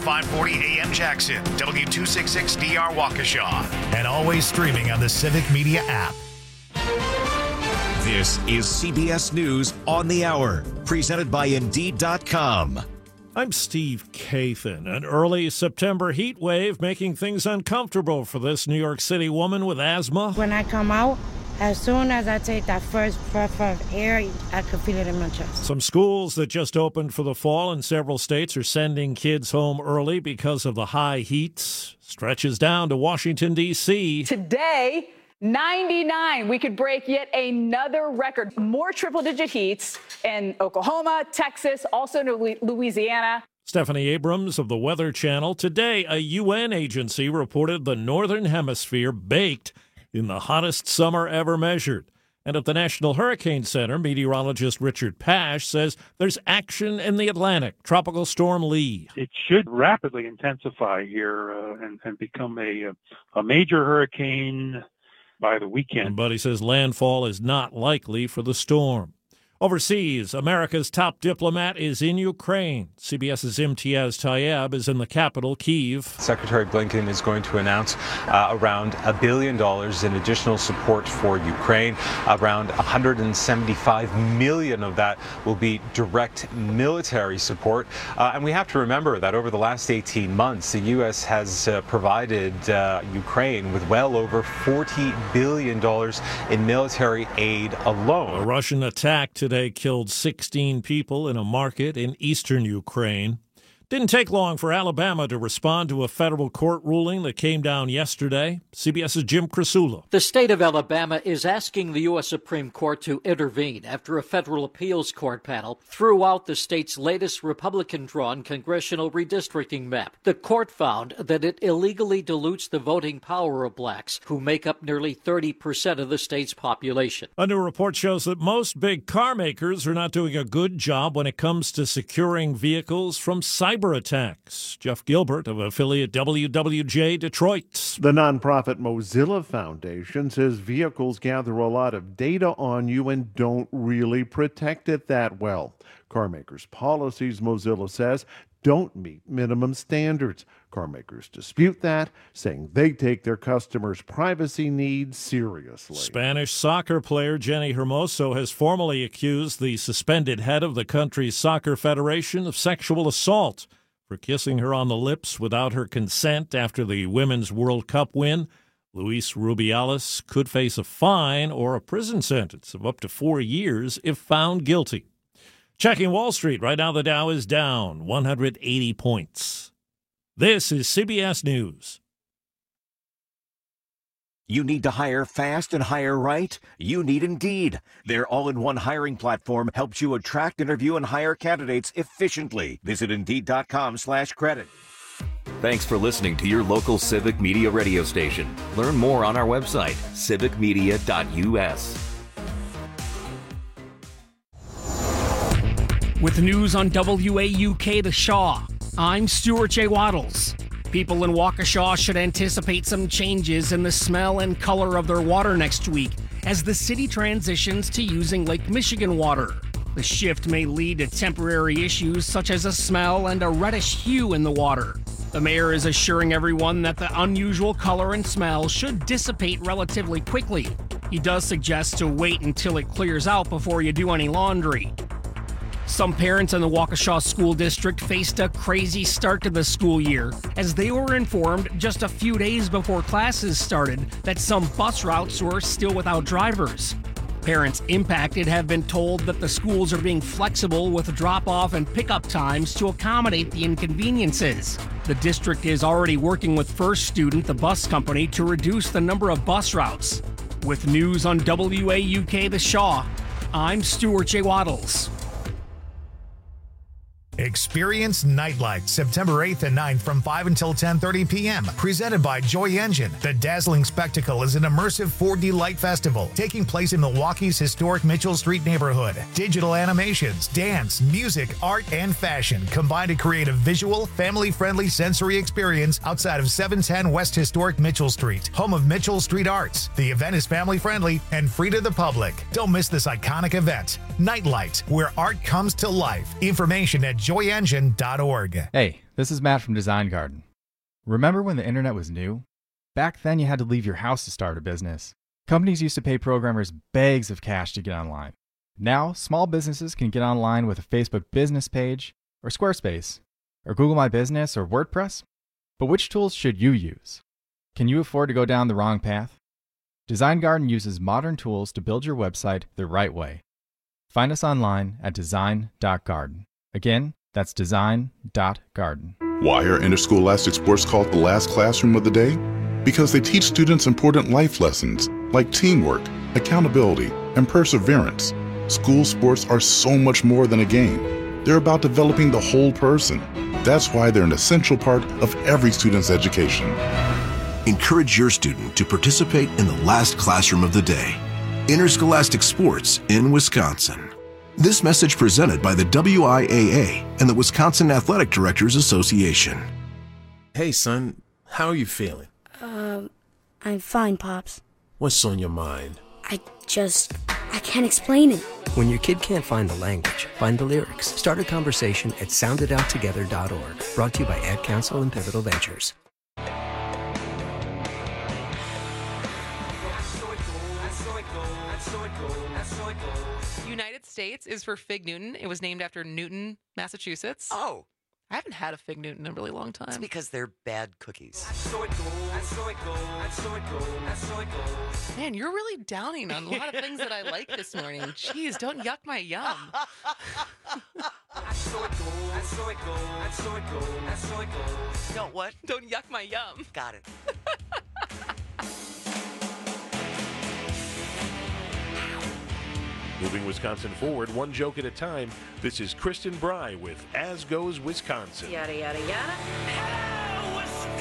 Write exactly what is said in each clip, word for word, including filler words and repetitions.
five forty A M Jackson, W two sixty-six D R Waukesha, and always streaming on the Civic Media app. This is C B S News on the Hour, presented by Indeed dot com. I'm Steve Kathan. An early September heat wave making things uncomfortable for this New York City woman with asthma. When I come out, as soon as I take that first breath of air, I can feel it in my chest. Some schools that just opened for the fall in several states are sending kids home early because of the high heat. Stretches down to Washington, D C Today, ninety-nine. We could break yet another record. More triple-digit heats in Oklahoma, Texas, also in Louisiana. Stephanie Abrams of the Weather Channel. Today, a U N agency reported the Northern Hemisphere baked in the hottest summer ever measured. And at the National Hurricane Center, meteorologist Richard Pash says there's action in the Atlantic. Tropical Storm Lee. It should rapidly intensify here uh, and, and become a, a major hurricane by the weekend. But he says landfall is not likely for the storm. Overseas, America's top diplomat is in Ukraine. CBS's Imtiaz Tayeb is in the capital, Kyiv. Secretary Blinken is going to announce uh, around a billion dollars in additional support for Ukraine. Around one hundred seventy-five million of that will be direct military support. Uh, and we have to remember that over the last eighteen months, the U S has uh, provided uh, Ukraine with well over forty billion dollars in military aid alone. A Russian attack today killed sixteen people in a market in eastern Ukraine. Didn't take long for Alabama to respond to a federal court ruling that came down yesterday. CBS's Jim Krasula. The state of Alabama is asking the U S Supreme Court to intervene after a federal appeals court panel threw out the state's latest Republican-drawn congressional redistricting map. The court found that it illegally dilutes the voting power of blacks, who make up nearly thirty percent of the state's population. A new report shows that most big car makers are not doing a good job when it comes to securing vehicles from cyber attacks. Jeff Gilbert of affiliate W W J Detroit. The nonprofit Mozilla Foundation says vehicles gather a lot of data on you and don't really protect it that well. Car makers' policies, Mozilla says, don't meet minimum standards. Car makers dispute that, saying they take their customers' privacy needs seriously. Spanish soccer player Jenny Hermoso has formally accused the suspended head of the country's soccer federation of sexual assault for kissing her on the lips without her consent after the Women's World Cup win. Luis Rubiales could face a fine or a prison sentence of up to four years if found guilty. Checking Wall Street, right now the Dow is down one hundred eighty points. This is C B S News. You need to hire fast and hire right? You need Indeed. Their all-in-one hiring platform helps you attract, interview, and hire candidates efficiently. Visit Indeed.com slash credit. Thanks for listening to your local Civic Media radio station. Learn more on our website, civic media dot u s. With news on W A U K The Shaw, I'm Stuart J. Waddles. People in Waukesha should anticipate some changes in the smell and color of their water next week as the city transitions to using Lake Michigan water. The shift may lead to temporary issues such as a smell and a reddish hue in the water. The mayor is assuring everyone that the unusual color and smell should dissipate relatively quickly. He does suggest to wait until it clears out before you do any laundry. Some parents in the Waukesha School District faced a crazy start to the school year as they were informed just a few days before classes started that some bus routes were still without drivers. Parents impacted have been told that the schools are being flexible with drop-off and pickup times to accommodate the inconveniences. The district is already working with First Student, the bus company, to reduce the number of bus routes. With news on W A U K The Shaw, I'm Stuart J. Waddles. Experience Nightlight September eighth and ninth from five until ten thirty p.m. Presented by Joy Engine. The dazzling spectacle is an immersive four D light festival taking place in Milwaukee's historic Mitchell Street neighborhood. Digital animations, dance, music, art, and fashion combine to create a visual, family-friendly sensory experience outside of seven ten West Historic Mitchell Street, home of Mitchell Street Arts. The event is family-friendly and free to the public. Don't miss this iconic event. Nightlight, where art comes to life. Information at joy engine dot org. Hey, this is Matt from Design Garden. Remember when the internet was new? Back then you had to leave your house to start a business. Companies used to pay programmers bags of cash to get online. Now, small businesses can get online with a Facebook business page, or Squarespace, or Google My Business, or WordPress. But which tools should you use? Can you afford to go down the wrong path? Design Garden uses modern tools to build your website the right way. Find us online at design dot garden. Again, that's design dot garden. Why are interscholastic sports called the last classroom of the day? Because they teach students important life lessons like teamwork, accountability, and perseverance. School sports are so much more than a game. They're about developing the whole person. That's why they're an essential part of every student's education. Encourage your student to participate in the last classroom of the day. Interscholastic sports in Wisconsin. This message presented by the W I A A and the Wisconsin Athletic Directors Association. Hey, son, how are you feeling? Um, I'm fine, Pops. What's on your mind? I just, I can't explain it. When your kid can't find the language, find the lyrics. Start a conversation at sound it out together dot org. Brought to you by Ad Council and Pivotal Ventures. United States is for Fig Newton. It was named after Newton, Massachusetts. Oh. I haven't had a Fig Newton in a really long time. It's because they're bad cookies. Man, you're really downing on a lot of things that I like this morning. Jeez, don't yuck my yum. Don't what? Don't yuck my yum. Got it. Moving Wisconsin forward, one joke at a time. This is Kristen Bry with As Goes Wisconsin. Yada, yada, yada. Hello,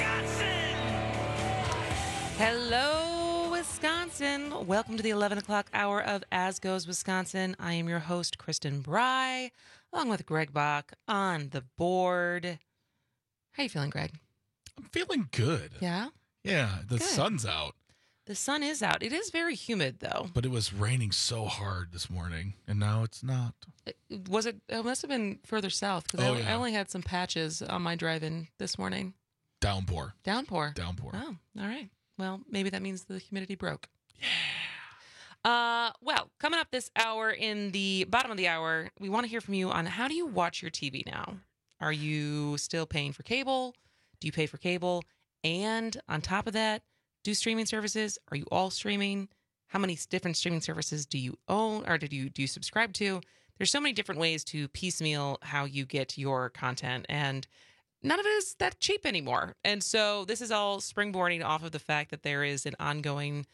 Wisconsin! Hello, Wisconsin. Welcome to the eleven o'clock hour of As Goes Wisconsin. I am your host, Kristen Bry, along with Greg Bach on the board. How you feeling, Greg? I'm feeling good. Yeah? Yeah, the Good. sun's out. The sun is out. It is very humid, though. But it was raining so hard this morning, and now it's not. It, was it? It must have been further south because Oh, I, yeah. I only had some patches on my drive-in this morning. Downpour. Downpour. Downpour. Oh, all right. Well, maybe that means the humidity broke. Yeah. Uh, well, coming up this hour in the bottom of the hour, we want to hear from you on how do you watch your T V now? Are you still paying for cable? Do you pay for cable? And on top of that, do streaming services? Are you all streaming? How many different streaming services do you own or did you do you subscribe to? There's so many different ways to piecemeal how you get your content, and none of it is that cheap anymore. And so this is all springboarding off of the fact that there is an ongoing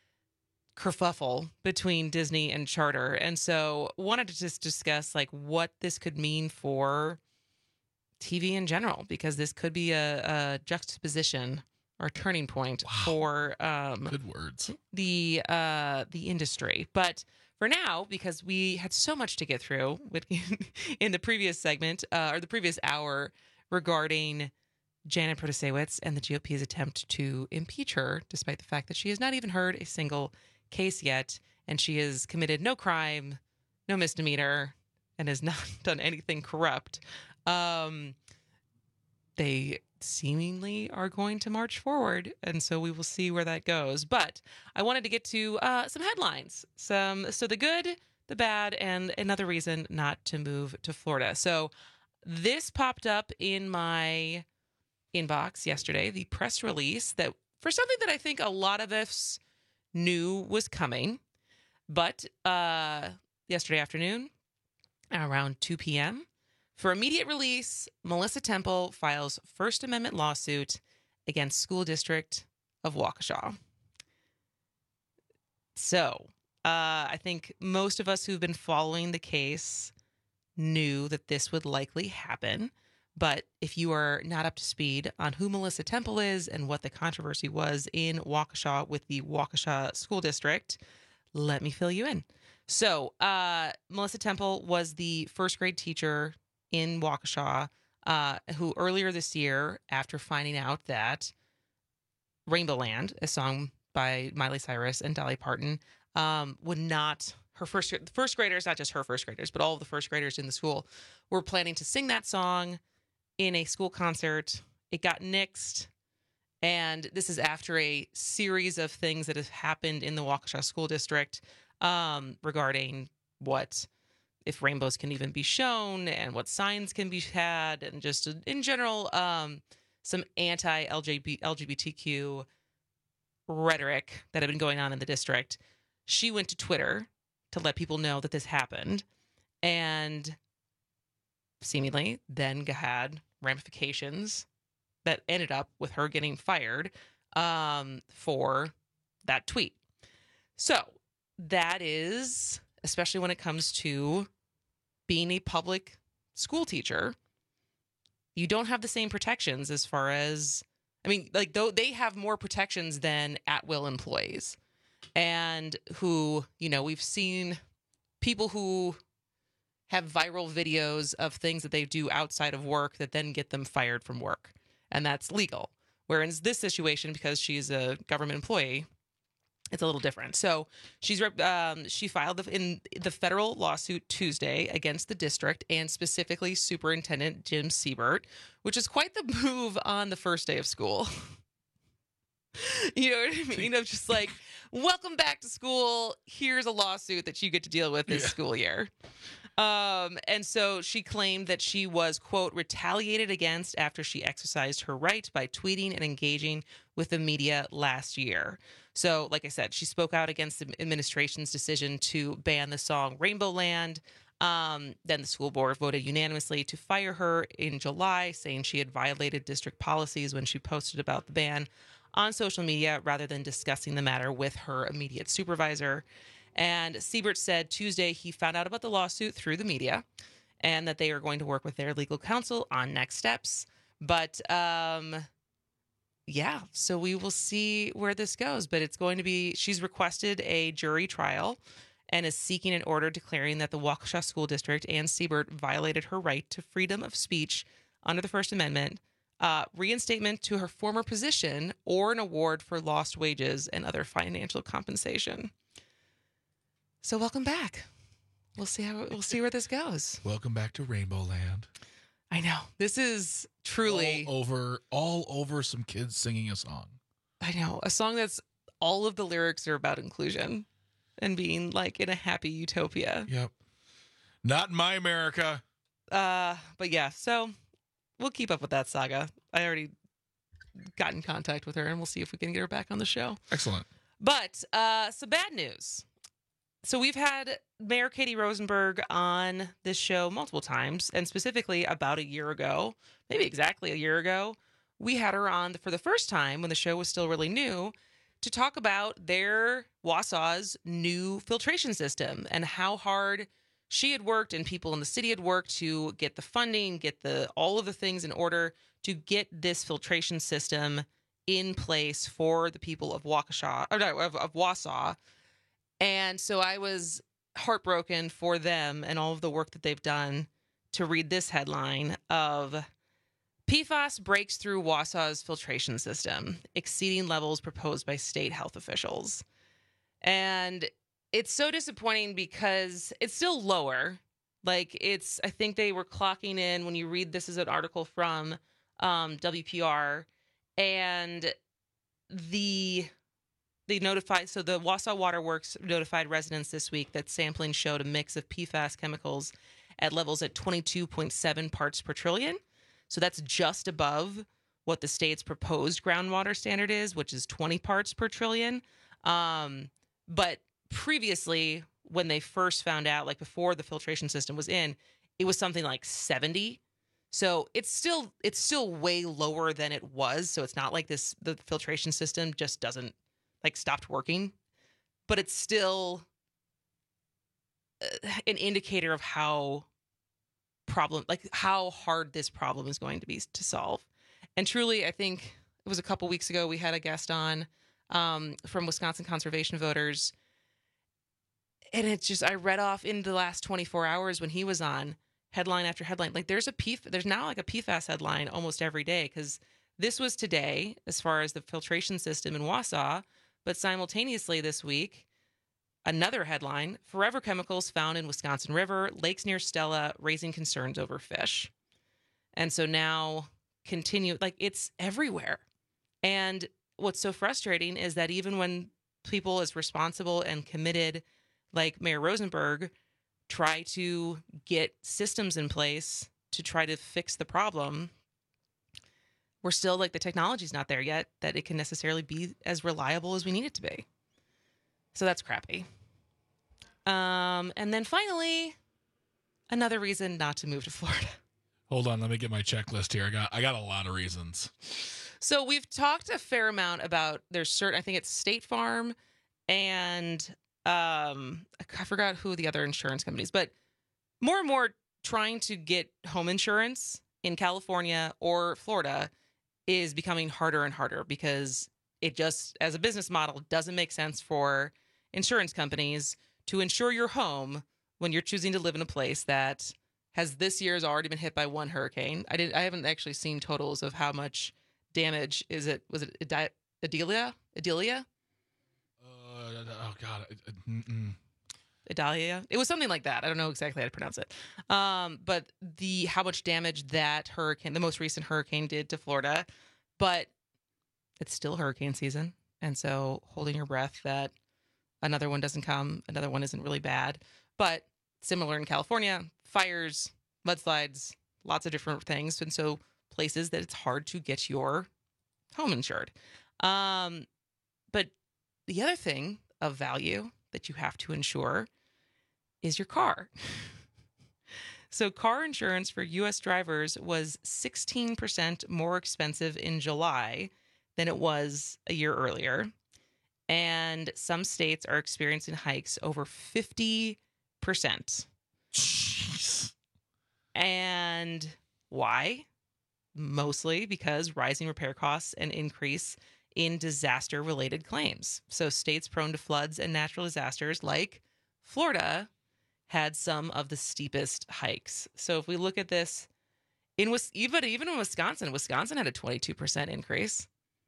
kerfuffle between Disney and Charter. And so wanted to just discuss like what this could mean for T V in general, because this could be a, a juxtaposition or turning point wow. for um, good words the uh, the industry. But for now, because we had so much to get through with, in the previous segment uh, or the previous hour regarding Janet Protasiewicz and the G O P's attempt to impeach her, despite the fact that she has not even heard a single case yet, and she has committed no crime, no misdemeanor, and has not done anything corrupt. Um, they seemingly are going to march forward, and so we will see where that goes. But I wanted to get to uh, some headlines, some so the good, the bad, and another reason not to move to Florida. So this popped up in my inbox yesterday, the press release that for something that I think a lot of us knew was coming, but uh, yesterday afternoon around two p.m., for immediate release, Melissa Temple files First Amendment lawsuit against School District of Waukesha. So, uh, I think most of us who've been following the case knew that this would likely happen. But if you are not up to speed on who Melissa Temple is and what the controversy was in Waukesha with the Waukesha School District, let me fill you in. So, uh, Melissa Temple was the first grade teacher in Waukesha, uh, who earlier this year, after finding out that Rainbow Land, a song by Miley Cyrus and Dolly Parton, um, would not, her first first graders, not just her first graders, but all of the first graders in the school, were planning to sing that song in a school concert. It got nixed. And this is after a series of things that have happened in the Waukesha School District um, regarding what, if rainbows can even be shown and what signs can be had, and just in general, um, some anti-L G B T Q rhetoric that had been going on in the district. She went to Twitter to let people know that this happened, and seemingly then had ramifications that ended up with her getting fired um, for that tweet. So that is, especially when it comes to being a public school teacher, you don't have the same protections as far as, I mean, like, though they have more protections than at-will employees, and who, you know, we've seen people who have viral videos of things that they do outside of work that then get them fired from work. And that's legal. Whereas this situation, because she's a government employee, it's a little different. So she's um, she filed the, in the federal lawsuit Tuesday against the district and specifically Superintendent Jim Siebert, which is quite the move on the first day of school. You know what I mean? Of just like, welcome back to school. Here's a lawsuit that you get to deal with this yeah. school year. Um, and so she claimed that she was, quote, retaliated against after she exercised her right by tweeting and engaging with the media last year. So, like I said, she spoke out against the administration's decision to ban the song Rainbow Land. Um, then the school board voted unanimously to fire her in July, saying she had violated district policies when she posted about the ban on social media rather than discussing the matter with her immediate supervisor. And Siebert said Tuesday he found out about the lawsuit through the media and that they are going to work with their legal counsel on next steps. But, um, yeah, so we will see where this goes. But it's going to be, she's requested a jury trial and is seeking an order declaring that the Waukesha School District and Siebert violated her right to freedom of speech under the First Amendment, uh, reinstatement to her former position, or an award for lost wages and other financial compensation. So welcome back. We'll see how we'll see where this goes. Welcome back to Rainbow Land. I know. This is truly all over all over some kids singing a song. I know. A song that's all of the lyrics are about inclusion and being like in a happy utopia. Yep. Not in my America. Uh, but yeah, so we'll keep up with that saga. I already got in contact with her and we'll see if we can get her back on the show. Excellent. But uh some bad news. So we've had Mayor Katie Rosenberg on this show multiple times, and specifically about a year ago, maybe exactly a year ago, we had her on for the first time when the show was still really new to talk about their Wausau's new filtration system and how hard she had worked and people in the city had worked to get the funding, get the all of the things in order to get this filtration system in place for the people of Waukesha, or no, of, of Wausau. And so I was heartbroken for them and all of the work that they've done to read this headline of P FAS breaks through Wausau's filtration system, exceeding levels proposed by state health officials. And it's so disappointing because it's still lower. Like it's, I think they were clocking in when you read, this is an article from um, W P R, and the... They notified, so the Wausau Water Works notified residents this week that sampling showed a mix of P FAS chemicals at levels at twenty-two point seven parts per trillion. So that's just above what the state's proposed groundwater standard is, which is twenty parts per trillion. Um, but previously, when they first found out, like before the filtration system was in, it was something like seventy. So it's still it's still way lower than it was. So it's not like this the filtration system just doesn't like stopped working, but it's still an indicator of how problem, like how hard this problem is going to be to solve. And truly, I think it was a couple weeks ago, we had a guest on um, from Wisconsin Conservation Voters. And it's just, I read off in the last twenty-four hours when he was on, headline after headline. Like there's a P, there's now like a P FAS headline almost every day, because this was today as far as the filtration system in Wausau. But simultaneously this week, another headline, forever chemicals found in Wisconsin River, lakes near Stella, raising concerns over fish. And so now continue, like it's everywhere. And what's so frustrating is that even when people as responsible and committed, like Mayor Rosenberg, try to get systems in place to try to fix the problem, we're still like the technology's not there yet that it can necessarily be as reliable as we need it to be. So that's crappy. Um, and then finally, another reason not to move to Florida. Hold on, let me get my checklist here. I got I got a lot of reasons. So we've talked a fair amount about there's certain, I think it's State Farm and um, I forgot who the other insurance companies, but more and more trying to get home insurance in California or Florida is becoming harder and harder because it just, as a business model, doesn't make sense for insurance companies to insure your home when you're choosing to live in a place that has this year's already been hit by one hurricane. I did. I haven't actually seen totals of how much damage is it. Was it Adi- Adelia? Adelia? Uh, oh God. Mm-mm. Idalia. It was something like that. I don't know exactly how to pronounce it. Um, but the how much damage that hurricane, the most recent hurricane, did to Florida. But it's still hurricane season, and so holding your breath that another one doesn't come, another one isn't really bad. But similar in California, fires, mudslides, lots of different things, and so places that it's hard to get your home insured. Um, but the other thing of value that you have to insure is your car. So car insurance for U S drivers was sixteen percent more expensive in July than it was a year earlier. And some states are experiencing hikes over fifty percent. Jeez. And why? Mostly because rising repair costs and increase in disaster-related claims. So states prone to floods and natural disasters like Florida had some of the steepest hikes. So if we look at this, in even, even in Wisconsin, Wisconsin had a twenty-two percent increase.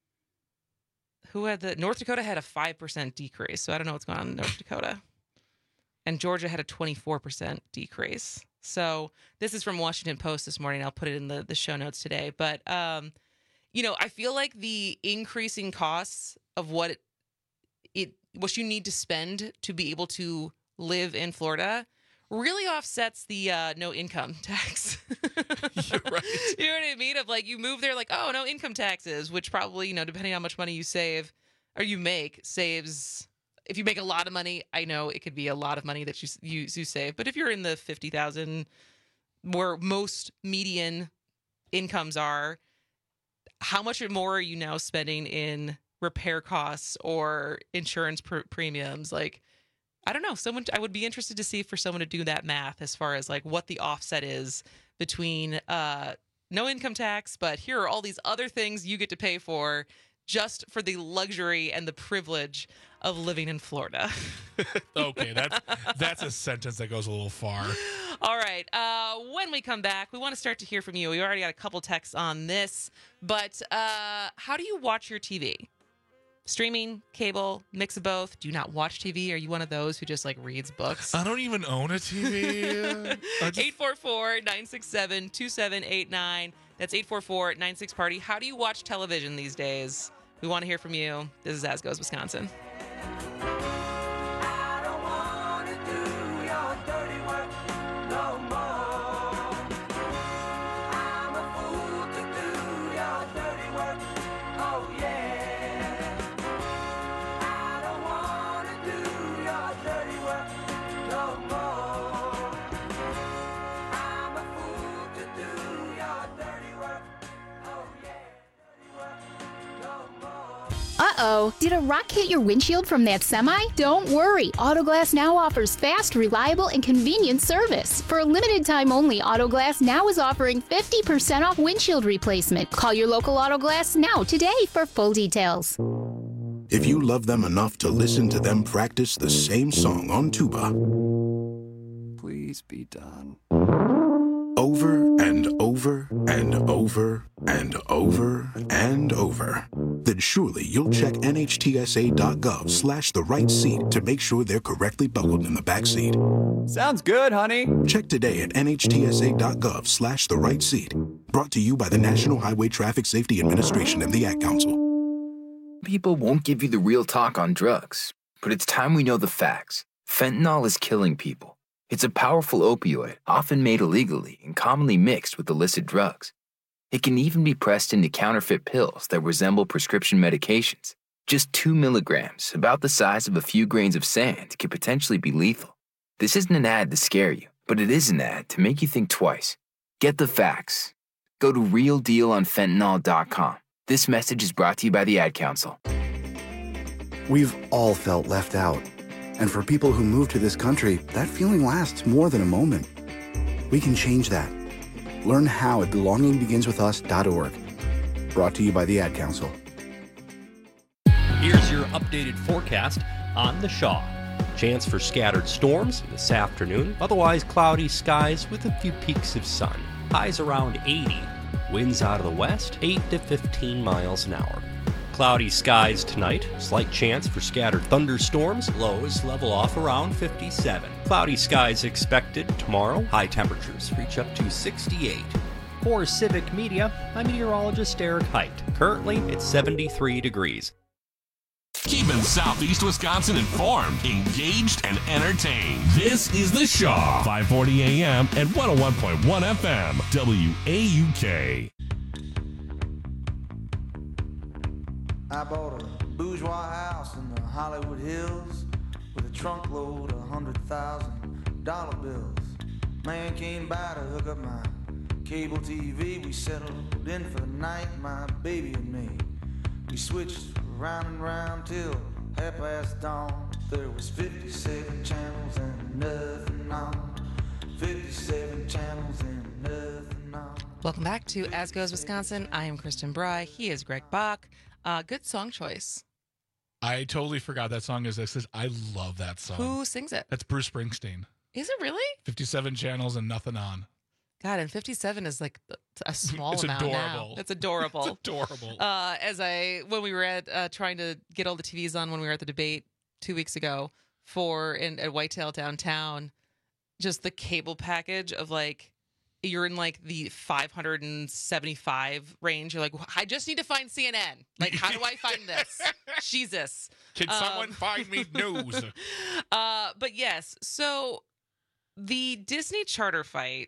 Who had the, North Dakota had a five percent decrease. So I don't know what's going on in North Dakota. And Georgia had a twenty-four percent decrease. So this is from Washington Post this morning. I'll put it in the, the show notes today. But, um, you know, I feel like the increasing costs of what it, it what you need to spend to be able to live in Florida really offsets the uh, no income tax. You're right. You know what I mean? Of like, you move there like, oh, no income taxes, which probably, you know, depending on how much money you save or you make, saves. If you make a lot of money, I know it could be a lot of money that you you, you save. But if you're in the fifty thousand, where most median incomes are, how much more are you now spending in repair costs or insurance pr- premiums? Like, I don't know. Someone, I would be interested to see for someone to do that math as far as like what the offset is between uh, no income tax, but here are all these other things you get to pay for just for the luxury and the privilege of living in Florida. Okay, that's that's a sentence that goes a little far. All right. Uh, when we come back, we want to start to hear from you. We already got a couple texts on this, but uh, how do you watch your T V? Streaming, cable, mix of both? Do you not watch T V? Are you one of those who just like reads books? I don't even own a T V. just... eight four four, nine six seven, two seven eight nine. That's eight four four, nine six party. How do you watch television these days? We want to hear from you. This is As Goes Wisconsin. Uh-oh, did a rock hit your windshield from that semi? Don't worry, Autoglass Now offers fast, reliable, and convenient service. For a limited time only, Autoglass Now is offering fifty percent off windshield replacement. Call your local Autoglass Now today for full details. If you love them enough to listen to them practice the same song on tuba, please be done. Over and over and over and over and over. then surely you'll check nhtsa.gov slash the right seat to make sure they're correctly buckled in the back seat. Sounds good, honey. Check today at nhtsa.gov slash the right seat. Brought to you by the National Highway Traffic Safety Administration and the Ad Council. People won't give you the real talk on drugs, but it's time we know the facts. Fentanyl is killing people. It's a powerful opioid, often made illegally and commonly mixed with illicit drugs. It can even be pressed into counterfeit pills that resemble prescription medications. Just two milligrams, about the size of a few grains of sand, could potentially be lethal. This isn't an ad to scare you, but it is an ad to make you think twice. Get the facts. Go to real deal on fentanyl dot com. This message is brought to you by the Ad Council. We've all felt left out. And for people who move to this country, that feeling lasts more than a moment. We can change that. Learn how at belonging begins with us dot org. Brought to you by the Ad Council. Here's your updated forecast on the Shaw. Chance for scattered storms this afternoon. Otherwise, cloudy skies with a few peaks of sun. Highs around eighty. Winds out of the west, eight to fifteen miles an hour. Cloudy skies tonight. Slight chance for scattered thunderstorms. Lows level off around fifty-seven. Cloudy skies expected tomorrow. High temperatures reach up to sixty-eight. For Civic Media, I'm meteorologist Eric Height. Currently, it's seventy-three degrees. Keeping Southeast Wisconsin informed, engaged, and entertained. This is The Shaw, five forty A M and one oh one point one F M, W A U K. I bought a bourgeois house in the Hollywood Hills with a trunk load of hundred thousand dollar bills. Man came by to hook up my cable T V. We settled in for the night, my baby and me. We switched round and round till half past dawn. There was fifty-seven channels and nothing on. fifty-seven channels and nothing on. Welcome back to As Goes Wisconsin. I am Kristen Bry. He is Greg Bach. Uh, good song choice. I totally forgot that song is this. I love that song. Who sings it? That's Bruce Springsteen. Is it really? fifty-seven channels and nothing on. God, and fifty-seven is like a small it's amount adorable. now. It's adorable. It's adorable. Uh, as I, when we were at uh, trying to get all the T Vs on when we were at the debate two weeks ago for in at Whitetail downtown, just the cable package of like, you're in like the five hundred seventy-five range. You're like, I just need to find C N N. Like, how do I find this? Jesus. Can um, someone find me news? uh, but yes, so the Disney charter fight,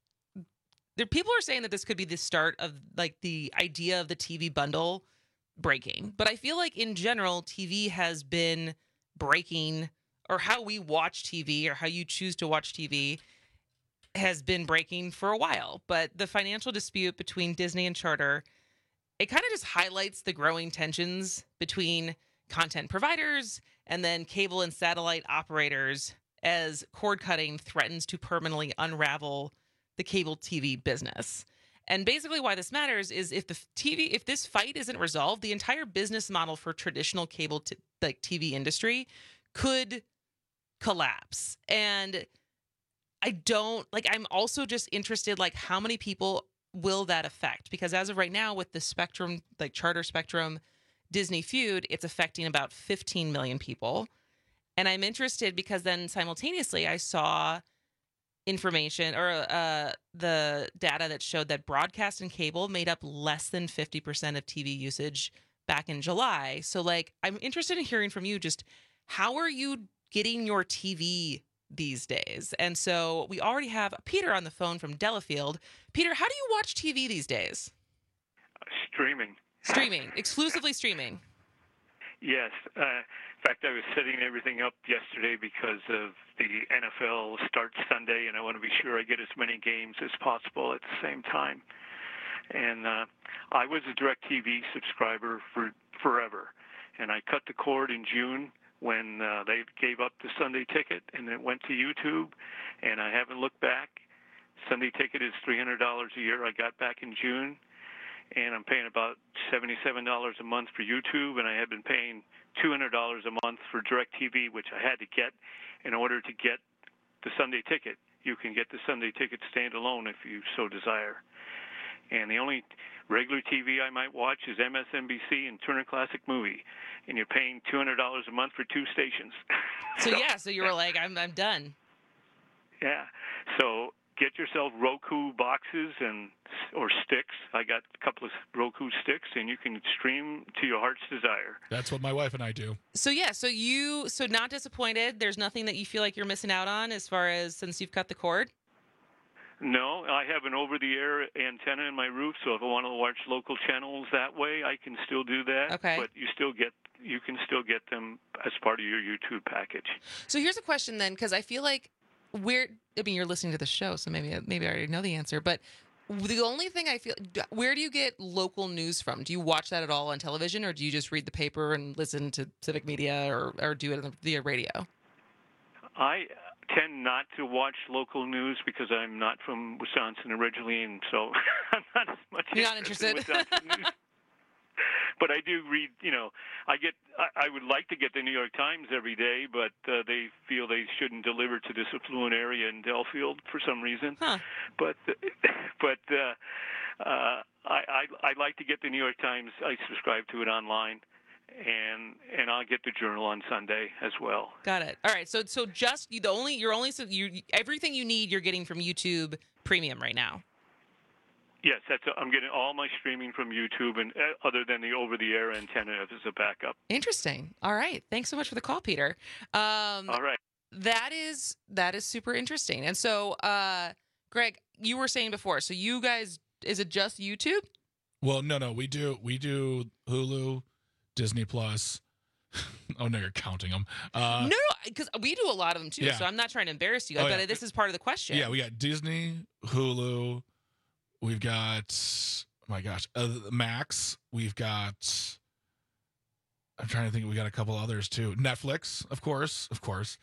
there people are saying that this could be the start of like the idea of the T V bundle breaking. But I feel like in general, T V has been breaking, or how we watch T V or how you choose to watch T V has been breaking for a while. But the financial dispute between Disney and Charter, it kind of just highlights the growing tensions between content providers and then cable and satellite operators as cord cutting threatens to permanently unravel the cable T V business. And basically why this matters is if the T V, if this fight isn't resolved, the entire business model for traditional cable t- like T V industry could collapse. And I don't like, I'm also just interested, like, how many people will that affect? Because as of right now, with the Spectrum, like Charter Spectrum Disney feud, it's affecting about fifteen million people. And I'm interested because then simultaneously I saw information or uh, the data that showed that broadcast and cable made up less than fifty percent of T V usage back in July. So like, I'm interested in hearing from you, just how are you getting your T V these days? And so we already have Peter on the phone from Delafield. Peter, how do you watch T V these days? Streaming. Streaming, exclusively streaming. Yes. Uh, in fact, I was setting everything up yesterday because of the N F L starts Sunday, and I want to be sure I get as many games as possible at the same time. And uh, I was a DirecTV subscriber for forever, and I cut the cord in June when uh, they gave up the Sunday Ticket, and it went to YouTube, and I haven't looked back. Sunday Ticket is three hundred dollars a year. I got back in June, and I'm paying about seventy-seven dollars a month for YouTube, and I have been paying two hundred dollars a month for DirecTV, which I had to get in order to get the Sunday Ticket. You can get the Sunday Ticket standalone if you so desire. And the only Regular T V I might watch is M S N B C and Turner Classic Movie, and you're paying two hundred dollars a month for two stations. So, so yeah, so you were like, I'm I'm done. Yeah. So get yourself Roku boxes and or sticks. I got a couple of Roku sticks, and you can stream to your heart's desire. That's what my wife and I do. So yeah, so you so not disappointed. There's nothing that you feel like you're missing out on as far as since you've cut the cord? No, I have an over-the-air antenna in my roof, so if I want to watch local channels that way, I can still do that. Okay. But you still get you can still get them as part of your YouTube package. So here's a question then, because I feel like where I mean you're listening to the show, so maybe maybe I already know the answer, but the only thing I feel, where do you get local news from? Do you watch that at all on television, or do you just read the paper and listen to civic media, or, or do it on the radio? I tend not to watch local news because I'm not from Wisconsin originally, and so I'm not as much You're not interested in interested. Wisconsin news. But I do read, you know, I get, I, I would like to get the New York Times every day, but uh, they feel they shouldn't deliver to this affluent area in Delafield for some reason. Huh. But, but uh, uh, I, I, I like to get the New York Times. I subscribe to it online, and and I'll get the Journal on Sunday as well. Got it. All right. So so just the only you're only so you everything you need you're getting from YouTube Premium right now. Yes, that's a, I'm getting all my streaming from YouTube, and uh, other than the over-the-air antenna as a backup. Interesting. All right. Thanks so much for the call, Peter. Um, all right. That is that is super interesting. And so, uh, Greg, you were saying before, so you guys, is it just YouTube? Well, no, no, we do we do Hulu, Disney Plus. Oh no, you're counting them. Uh, no, no, because we do a lot of them too. Yeah. So I'm not trying to embarrass you, oh, but yeah. This is part of the question. Yeah, we got Disney, Hulu. We've got, oh my gosh, uh, Max. We've got, I'm trying to think, we got a couple others too. Netflix, of course, of course.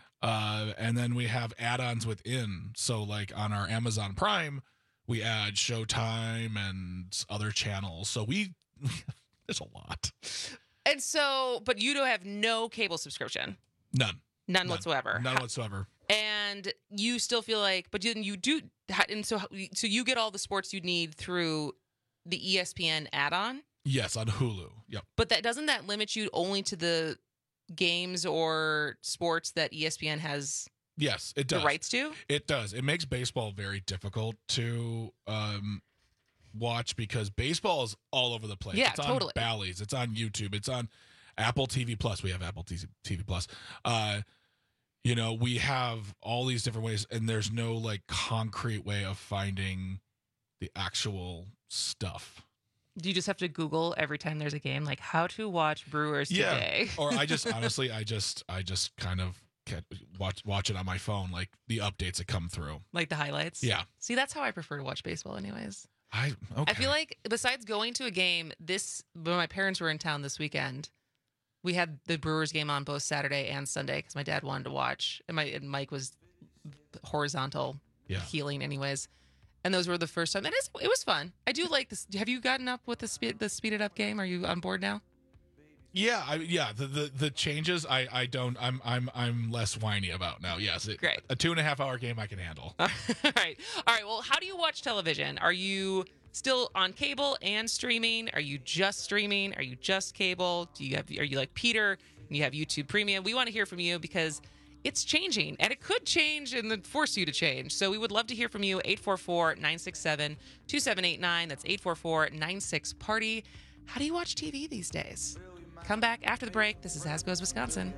Uh, and then we have add-ons within. So like on our Amazon Prime, we add Showtime and other channels. So we, there's a lot. And so, but you don't have no cable subscription? None. None, None. whatsoever. None whatsoever. And you still feel like, but then you do, and so so you get all the sports you need through the E S P N add-on? Yes, on Hulu. Yep. But that doesn't that limit you only to the games or sports that E S P N has? Yes, it does. The rights to? It does. It makes baseball very difficult to um, watch because baseball is all over the place. Yeah, it's on totally. Bally's. It's on YouTube. It's on Apple T V Plus. We have Apple T V Plus. Uh, you know, we have all these different ways, and there's no like concrete way of finding the actual stuff. Do you just have to Google every time there's a game, like how to watch Brewers yeah. today? Or I just honestly, I just, I just kind of can't watch watch it on my phone, like the updates that come through, like the highlights. Yeah. See, that's how I prefer to watch baseball, anyways. I okay. I feel like besides going to a game, this when my parents were in town this weekend, we had the Brewers game on both Saturday and Sunday because my dad wanted to watch, and my and Mike was horizontal yeah. healing, anyways. And those were the first time. And it's, it was fun. I do like this. Have you gotten up with the speed the speeded up game? Are you on board now? Yeah, I, yeah. The, the the changes, I I don't. I'm I'm I'm less whiny about now. Yes, it, great. A two and a half hour game I can handle. All right, all right. Well, how do you watch television? Are you still on cable and streaming? Are you just streaming? Are you just cable? Do you have? Are you like Peter? You have YouTube Premium. We want to hear from you because it's changing, and it could change and then force you to change. So we would love to hear from you. eight four four, nine six seven, two seven eight nine. That's eight four four, nine six, party. How do you watch T V these days? Come back after the break. This is As Goes Wisconsin.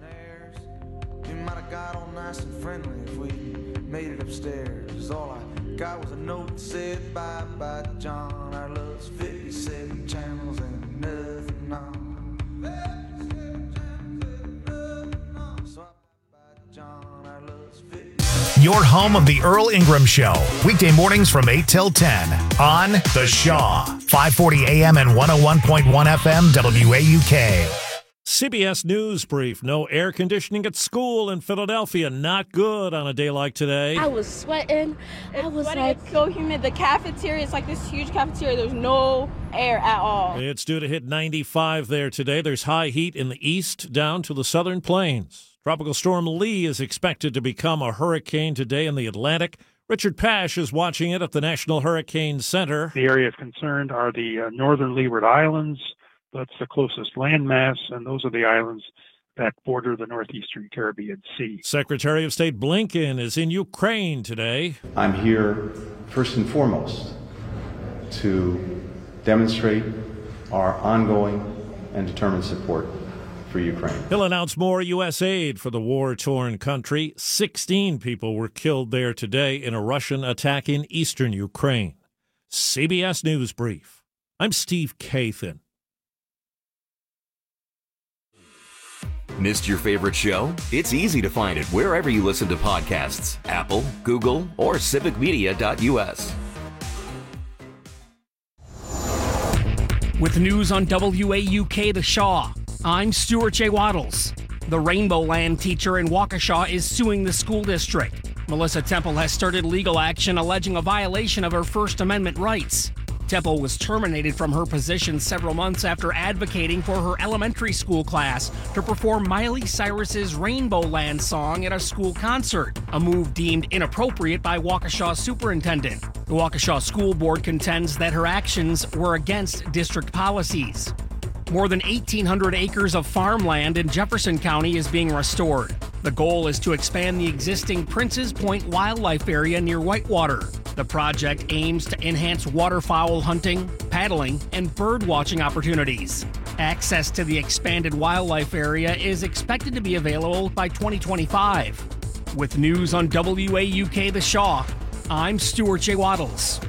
We might have got all nice and friendly if we made it upstairs. All I got was a note that said, bye bye, John. Our love's fifty-seven channels and nothing on. Your home of the Earl Ingram Show. Weekday mornings from eight till ten on The Shaw. five forty A M and one oh one point one F M W A U K. C B S News Brief. No air conditioning at school in Philadelphia. Not good on a day like today. I was sweating. It's I was sweating. like, It's so humid. The cafeteria is like this huge cafeteria. There's no air at all. It's due to hit ninety-five there today. There's high heat in the east down to the southern plains. Tropical storm Lee is expected to become a hurricane today in the Atlantic. Richard Pash is watching it at the National Hurricane Center. The areas concerned are the uh, northern Leeward Islands. That's the closest landmass, and those are the islands that border the northeastern Caribbean Sea. Secretary of State Blinken is in Ukraine today. I'm here first and foremost to demonstrate our ongoing and determined support for Ukraine. He'll announce more U S aid for the war-torn country. sixteen people were killed there today in a Russian attack in eastern Ukraine. C B S News Brief. I'm Steve Kathan. Missed your favorite show? It's easy to find it wherever you listen to podcasts. Apple, Google, or civic media dot U S. With news on W A U K The Shaw, I'm Stuart J. Waddles. The Rainbow Land teacher in Waukesha is suing the school district. Melissa Temple has started legal action alleging a violation of her First Amendment rights. Temple was terminated from her position several months after advocating for her elementary school class to perform Miley Cyrus's Rainbow Land song at a school concert, a move deemed inappropriate by Waukesha superintendent. The Waukesha School Board contends that her actions were against district policies. More than eighteen hundred acres of farmland in Jefferson County is being restored. The goal is to expand the existing Prince's Point wildlife area near Whitewater. The project aims to enhance waterfowl hunting, paddling, and bird watching opportunities. Access to the expanded wildlife area is expected to be available by twenty twenty-five. With news on W A U K The Shaw, I'm Stuart J. Waddles.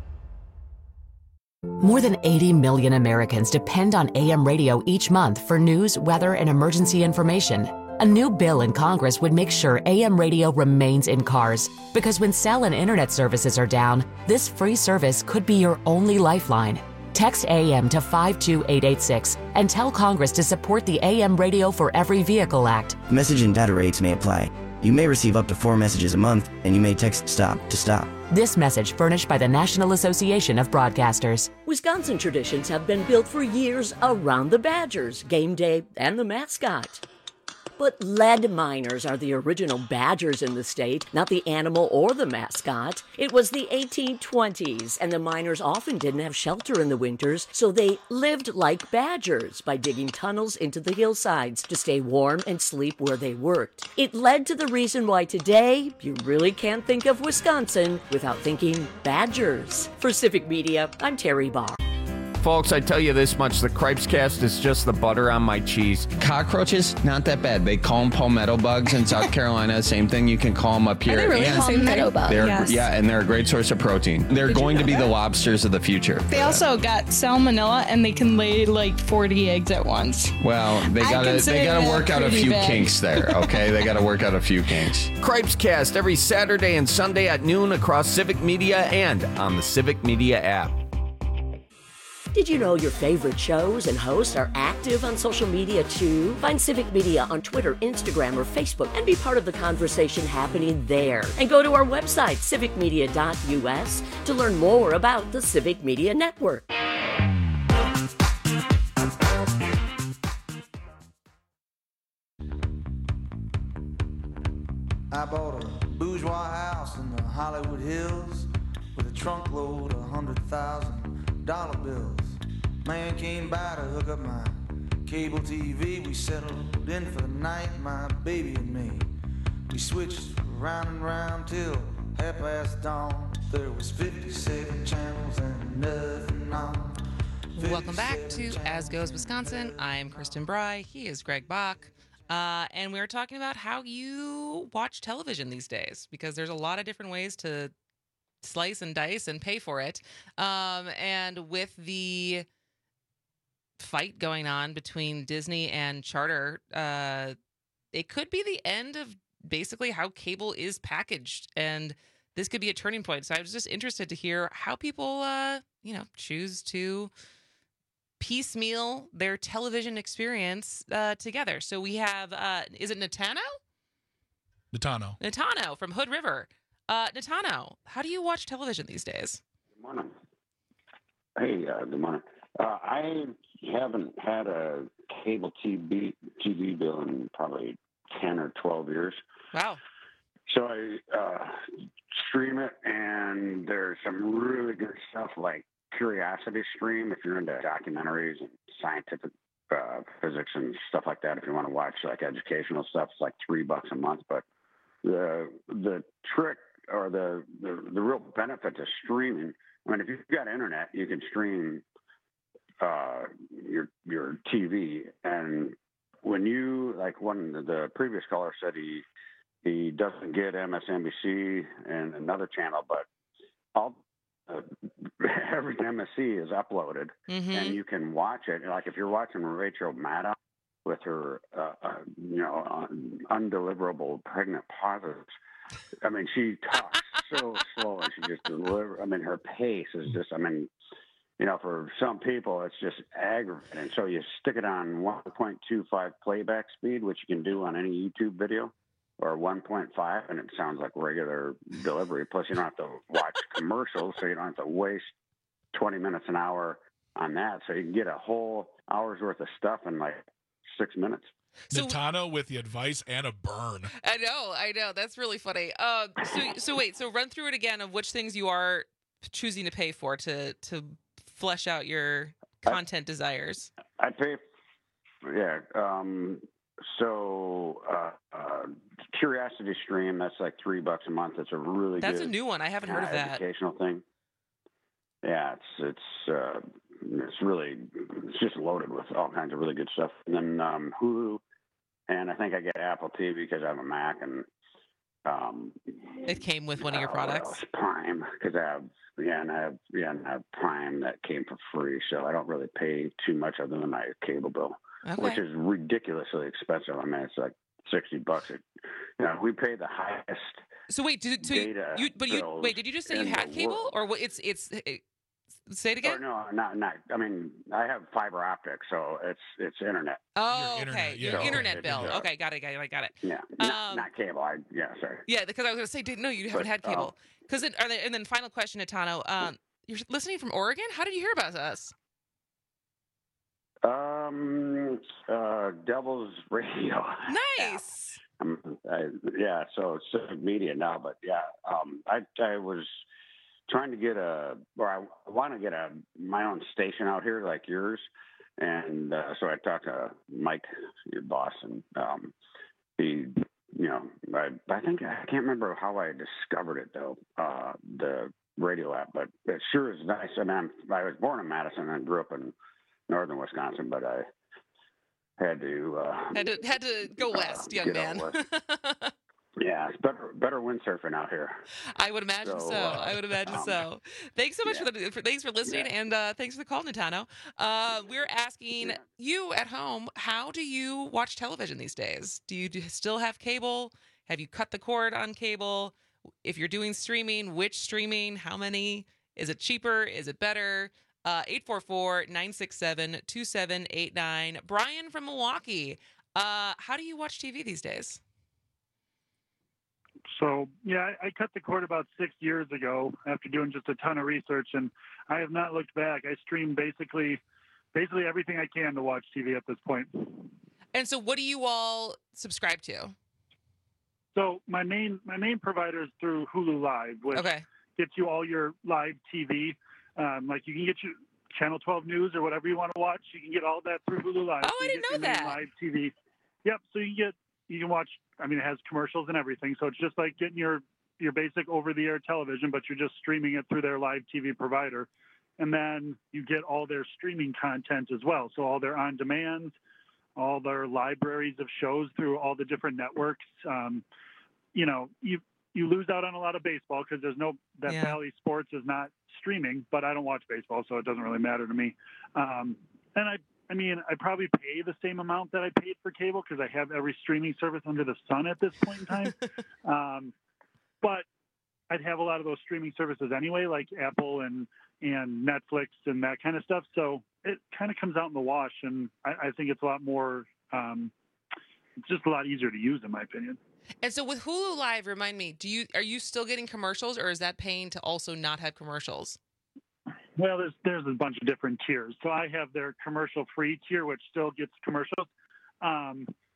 More than eighty million Americans depend on A M radio each month for news, weather, and emergency information. A new bill in Congress would make sure A M radio remains in cars, because when cell and internet services are down, this free service could be your only lifeline. Text A M to five two eight eight six and tell Congress to support the A M Radio for Every Vehicle Act. Message and data rates may apply. You may receive up to four messages a month, and you may text STOP to stop. This message furnished by the National Association of Broadcasters. Wisconsin traditions have been built for years around the Badgers, game day, and the mascot. But lead miners are the original Badgers in the state, not the animal or the mascot. It was the eighteen twenties, and the miners often didn't have shelter in the winters, so they lived like badgers by digging tunnels into the hillsides to stay warm and sleep where they worked. It led to the reason why today you really can't think of Wisconsin without thinking Badgers. For Civic Media, I'm Terry Barr. Folks, I tell you this much, the Cripescast is just the butter on my cheese. Cockroaches, not that bad. They call them palmetto bugs in South Carolina. Same thing, you can call them up here. Are they really and palmetto bugs? they're, Yes. Yeah, and they're a great source of protein. They're Did you going to know be that? the lobsters of the future. They also got salmonella, and they can lay like forty eggs at once. Well, they I gotta consider they gotta that work out a pretty few bad. kinks there, okay? They gotta work out a few kinks. Cripescast every Saturday and Sunday at noon across Civic Media and on the Civic Media app. Did you know your favorite shows and hosts are active on social media too? Find Civic Media on Twitter, Instagram, or Facebook and be part of the conversation happening there. And go to our website, civic media dot U S, to learn more about the Civic Media Network. I bought a bourgeois house in the Hollywood Hills with a trunk load of hundred thousand dollar bills. Man came by to hook up my cable T V. We settled in for the night, my baby and me. We switched round and round till half past dawn. There was fifty-seven channels and nothing on. Welcome back to As Goes Wisconsin. I'm Kristen Bry. He is Greg Bach. Uh, and we're talking about how you watch television these days, because there's a lot of different ways to slice and dice and pay for it. Um, and with the fight going on between Disney and Charter, uh, it could be the end of basically how cable is packaged. And this could be a turning point. So I was just interested to hear how people, uh, you know, choose to piecemeal their television experience uh, together. So we have, uh, is it Natano? Natano. Natano from Hood River. Uh, Natano, how do you watch television these days? Good morning. Hey, uh, good morning. Uh, I haven't had a cable T V T V bill in probably ten or twelve years. Wow. So I uh, stream it, and there's some really good stuff like Curiosity Stream if you're into documentaries and scientific uh, physics and stuff like that. If you want to watch like educational stuff, it's like three bucks a month. But the the trick or the, the the real benefit to streaming, I mean, if you've got internet, you can stream uh, your your T V. And when you, like one the previous caller said he he doesn't get M S N B C and another channel, but all uh, every M S C is uploaded, mm-hmm. and you can watch it. Like if you're watching Rachel Maddow with her, uh, uh, you know, un- undeliverable pregnant pauses. I mean, she talks so slow, and she just delivers. I mean, her pace is just. I mean, you know, for some people, it's just aggravating. So you stick it on one point two five playback speed, which you can do on any YouTube video, or one point five, and it sounds like regular delivery. Plus, you don't have to watch commercials, so you don't have to waste twenty minutes an hour on that. So you can get a whole hour's worth of stuff in like six minutes. So, Natano with the advice and a burn. I know, I know. That's really funny. Uh, so, so wait, so run through it again of which things you are choosing to pay for to to flesh out your content I, desires. I pay, yeah. Um, so uh, uh, Curiosity Stream, that's like three bucks a month. It's a really that's good, a new one. I haven't heard uh, of that. Educational thing. Yeah, it's it's uh, it's really it's just loaded with all kinds of really good stuff. And then um, Hulu, and I think I get Apple T V because I have a Mac, and um, it came with one of your uh, products. Prime, because I have yeah, and I have yeah, and I have Prime that came for free, so I don't really pay too much other than my cable bill, okay. which is ridiculously expensive. I mean, it's like sixty bucks. You know, we pay the highest. So wait, did so you, you but you wait? Did you just say you had cable, world. or what? It's it's. It, Say it again. Or no, not not. I mean, I have fiber optic, so it's it's internet. Oh, Your okay. internet, Your yeah. internet So bill. it's, uh, Okay, got it, got it, I got it. Yeah, not, Um, not cable. I yeah, sorry. Yeah, because I was going to say, did, no, you haven't But, had cable. uh, Because are they, and then final question, Natano. Um, you're listening from Oregon. How did you hear about us? Um, uh, Devil's Radio. Nice. Um, I, yeah, so it's Civic Media now, but yeah, um, I I was trying to get a, or I want to get a my own station out here like yours, and uh, so I talked to Mike, your boss, and um, he, you know, I I think I can't remember how I discovered it though, uh, the radio app, but it sure is nice. I mean, I'm, I was born in Madison and grew up in northern Wisconsin, but I had to uh, Had to had to go west, uh, young man. Yeah, it's better better windsurfing out here. I would imagine so. So, uh, I would imagine um, so. Thanks so much yeah. for the for, thanks for listening, Yeah. and uh, thanks for the call, Natano. Uh, we're asking Yeah. you at home, how do you watch television these days? Do you do you still have cable? Have you cut the cord on cable? If you're doing streaming, which streaming? How many? Is it cheaper? Is it better? Uh, eight four four, nine six seven, two seven eight nine. Brian from Milwaukee. Uh, how do you watch T V these days? So, yeah, I, I cut the cord about six years ago after doing just a ton of research, and I have not looked back. I stream basically basically everything I can to watch T V at this point. And so what do you all subscribe to? So my main my main provider is through Hulu Live, which Okay. gets you all your live T V. Um, like you can get your Channel twelve News or whatever you want to watch. You can get all that through Hulu Live. Oh, So I you didn't get know your main that. Live T V. Yep. So you get you can watch. I mean, it has commercials and everything. So it's just like getting your your basic over-the-air television, but you're just streaming it through their live T V provider. And then you get all their streaming content as well. So all their on-demand, all their libraries of shows through all the different networks. Um, you know, you you lose out on a lot of baseball because there's no that Yeah. Bally Sports is not streaming, but I don't watch baseball, so it doesn't really matter to me. Um, and I, I mean, I probably pay the same amount that I paid for cable because I have every streaming service under the sun at this point in time. um, but I'd have a lot of those streaming services anyway, like Apple and and Netflix and that kind of stuff. So it kind of comes out in the wash, and I, I think it's a lot more. Um, it's just a lot easier to use, in my opinion. And so with Hulu Live, remind me, do you are you still getting commercials, or is that paying to also not have commercials? Well, there's there's a bunch of different tiers. So I have their commercial-free tier, which still gets commercials. Um,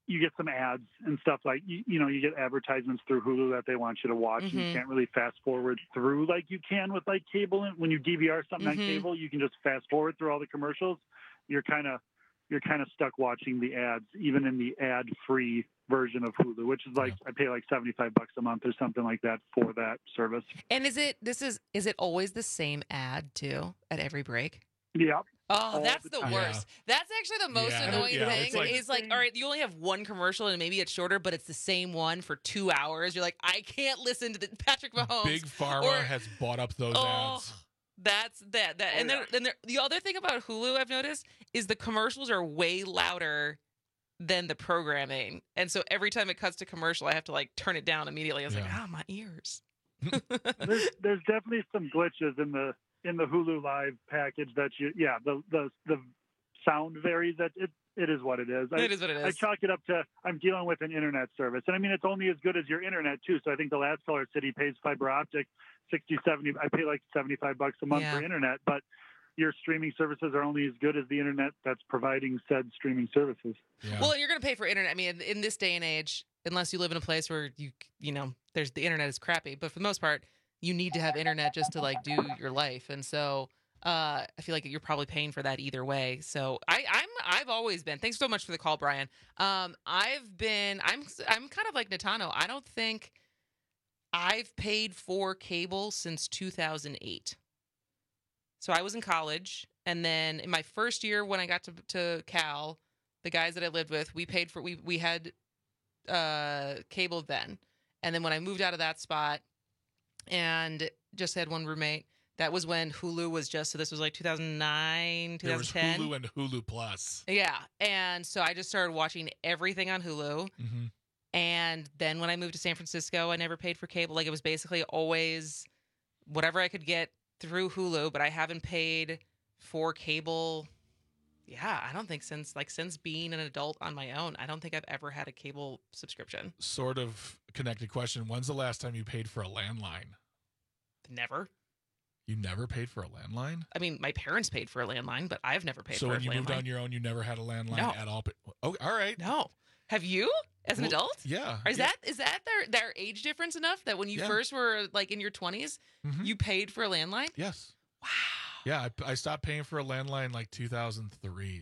you get some ads and stuff like, you, you know, you get advertisements through Hulu that they want you to watch. Mm-hmm. And you can't really fast forward through like you can with like cable. And when you D V R something Mm-hmm. on cable, you can just fast forward through all the commercials. You're kind of, you're kind of stuck watching the ads, even in the ad free version of Hulu, which is like, yeah. I pay like seventy-five bucks a month or something like that for that service. And is it, this is, is it always the same ad too at every break? Yeah. Oh, that's the, the worst. Yeah. That's actually the most Yeah. annoying Yeah, thing. it's like- is like, all right, you only have one commercial and maybe it's shorter, but it's the same one for two hours. You're like, I can't listen to the Patrick Mahomes. Big Pharma or, has bought up those oh, ads. That's that. that Oh, and then, yeah. then there, the other thing about Hulu I've noticed is the commercials are way louder than the programming. And so every time it cuts to commercial, I have to like turn it down immediately. I was like, Yeah. ah, my ears. there's, there's definitely some glitches in the in the Hulu Live package that you yeah the the the sound varies. That it it is what it is. I, It is what it I is. chalk it up to I'm dealing with an internet service, and I mean it's only as good as your internet too. So I think the last caller said he pays fiber optic sixty, seventy. I pay like seventy-five bucks a month Yeah. for internet, but your streaming services are only as good as the internet that's providing said streaming services. Yeah. Well, and you're going to pay for internet. I mean, in, in this day and age, unless you live in a place where you, you know, there's the internet is crappy, but for the most part, you need to have internet just to like do your life. And so, uh, I feel like you're probably paying for that either way. So I, I'm, I've always been, thanks so much for the call, Brian. Um, I've been, I'm, I'm kind of like Natano. I don't think I've paid for cable since two thousand eight. So I was in college, and then in my first year when I got to, to Cal, the guys that I lived with, we paid for we we had uh, cable then, and then when I moved out of that spot, and just had one roommate, that was when Hulu was just so this was like two thousand nine, There was twenty ten. Hulu and Hulu Plus. Yeah, and so I just started watching everything on Hulu. Mm-hmm. And then when I moved to San Francisco, I never paid for cable. Like it was basically always whatever I could get through Hulu, but I haven't paid for cable. Yeah, I don't think since like since being an adult on my own, I don't think I've ever had a cable subscription. Sort of connected question. When's the last time you paid for a landline? Never. You never paid for a landline? I mean, my parents paid for a landline, but I've never paid so for a when you landline. moved on your own, you never had a landline No. at all? Oh, all right. No. Have you as an Well, adult? Yeah. Or is yeah. that is that their their age difference enough that when you Yeah. first were like in your twenties, Mhm. you paid for a landline? Yes. Wow. Yeah, I, I stopped paying for a landline like two thousand three.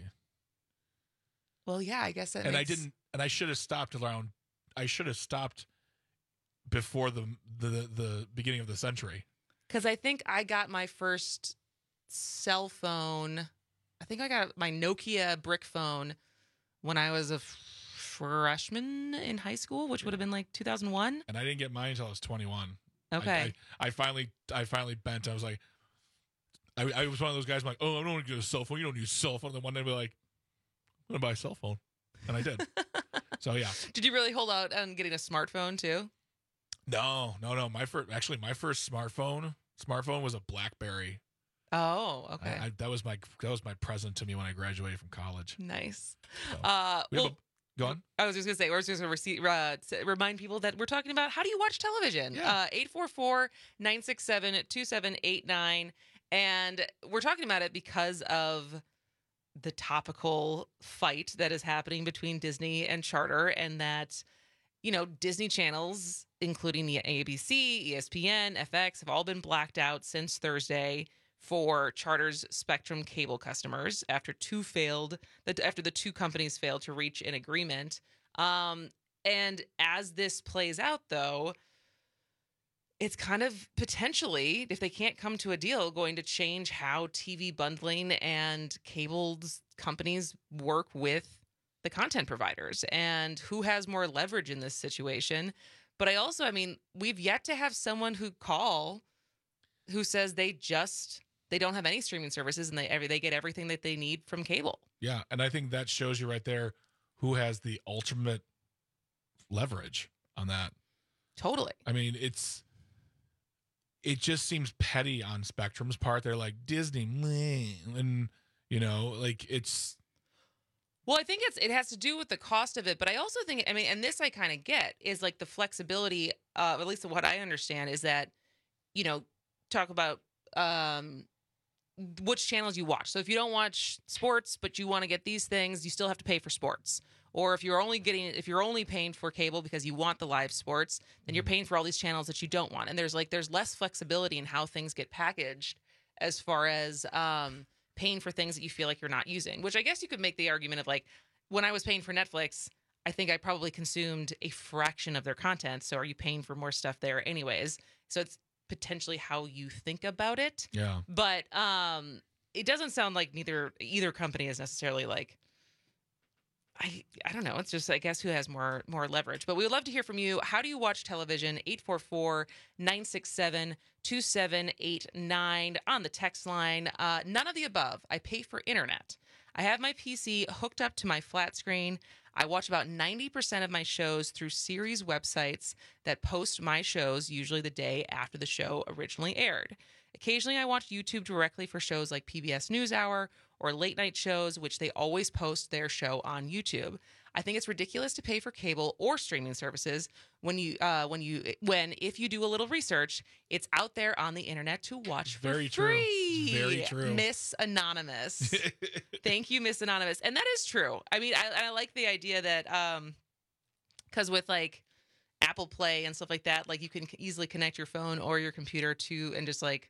Well, yeah, I guess that And makes... I didn't and I should have stopped around I should have stopped before the the the beginning of the century. Because I think I got my first cell phone. I think I got my Nokia brick phone when I was a freshman in high school, which would have been like two thousand one. And I didn't get mine until I was twenty-one. Okay. I, I, I finally I finally bent. I was like, I, I was one of those guys. I'm like, oh, I don't want to get a cell phone. You don't use a cell phone. And then one day, I'd be like, I'm gonna buy a cell phone, and I did. So yeah. Did you really hold out on getting a smartphone too? No, no, no. My first, actually, my first smartphone smartphone was a BlackBerry. Oh, okay. I, I, that was my that was my present to me when I graduated from college. Nice. So, Uh, we have well, a- go on. I was just going to say, I was just going to uh, s- remind people that we're talking about how do you watch television? Uh, eight four four, nine six seven, two seven eight nine. And we're talking about it because of the topical fight that is happening between Disney and Charter, and that, you know, Disney channels, including the A B C, E S P N, F X, have all been blacked out since Thursday for Charter's Spectrum cable customers after two failed that after the two companies failed to reach an agreement. Um, and as this plays out, though, it's kind of potentially, if they can't come to a deal, going to change how T V bundling and cable companies work with the content providers and who has more leverage in this situation. But I also, I mean, we've yet to have someone who call who says they just they don't have any streaming services and they every they get everything that they need from cable. Yeah, and I think that shows you right there who has the ultimate leverage on that. Totally. I mean, it's it just seems petty on Spectrum's part. They're like Disney, meh, and you know, like it's. Well, I think it's it has to do with the cost of it, but I also think, I mean, and this I kind of get is like the flexibility. Uh, at least what I understand is that, you know, talk about um, which channels you watch. So if you don't watch sports, but you want to get these things, you still have to pay for sports. Or if you're only getting, if you're only paying for cable because you want the live sports, then you're paying for all these channels that you don't want. And there's like, there's less flexibility in how things get packaged as far as um, paying for things that you feel like you're not using, which I guess you could make the argument of like, when I was paying for Netflix, I think I probably consumed a fraction of their content. So are you paying for more stuff there anyways? So it's potentially how you think about it. Yeah. But um, it doesn't sound like neither either company is necessarily like, I I don't know. It's just, I guess, who has more more leverage. But we would love to hear from you. How do you watch television? eight four four, nine six seven, two seven eight nine on the text line. Uh, none of the above. I pay for internet. I have my P C hooked up to my flat screen. I watch about ninety percent of my shows through series websites that post my shows usually the day after the show originally aired. Occasionally, I watch YouTube directly for shows like P B S NewsHour or late night shows, which they always post their show on YouTube. I think it's ridiculous to pay for cable or streaming services when you, uh, when you, when if you do a little research, it's out there on the internet to watch for Very free. true. Very true. Miss Anonymous. Thank you, Miss Anonymous. And that is true. I mean, I, I like the idea that, um, because with like Apple Play and stuff like that, like you can easily connect your phone or your computer to and just like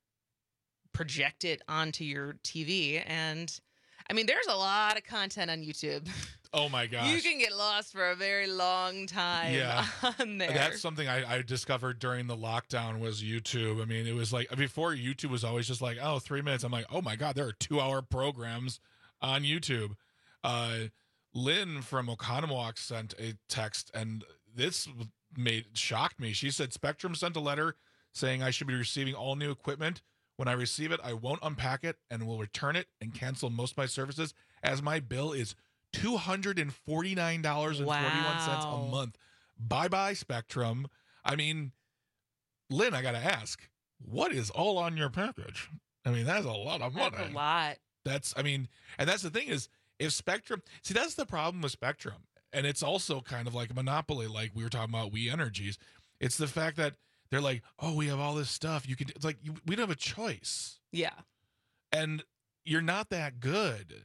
project it onto your T V. And I mean, there's a lot of content on YouTube. Oh my gosh. You can get lost for a very long time yeah. on there. That's something I, I discovered during the lockdown was YouTube. I mean, it was like, before YouTube was always just like, oh, three minutes. I'm like, oh my God, there are two hour programs on YouTube. Uh, Lynn from Oconomowoc sent a text, and this made shocked me. She said, Spectrum sent a letter saying I should be receiving all new equipment. When I receive it, I won't unpack it and will return it and cancel most of my services, as my bill is two hundred forty-nine dollars and forty-one cents wow. a month. Bye-bye, Spectrum. I mean, Lynn, I got to ask, what is all on your package? I mean, that's a lot of money. That's a lot. That's, I mean, and that's the thing is, if Spectrum, see, that's the problem with Spectrum. And it's also kind of like a monopoly, like we were talking about We Energies. It's the fact that they're like, oh, we have all this stuff. You can, it's like, you, we don't have a choice. Yeah. And you're not that good.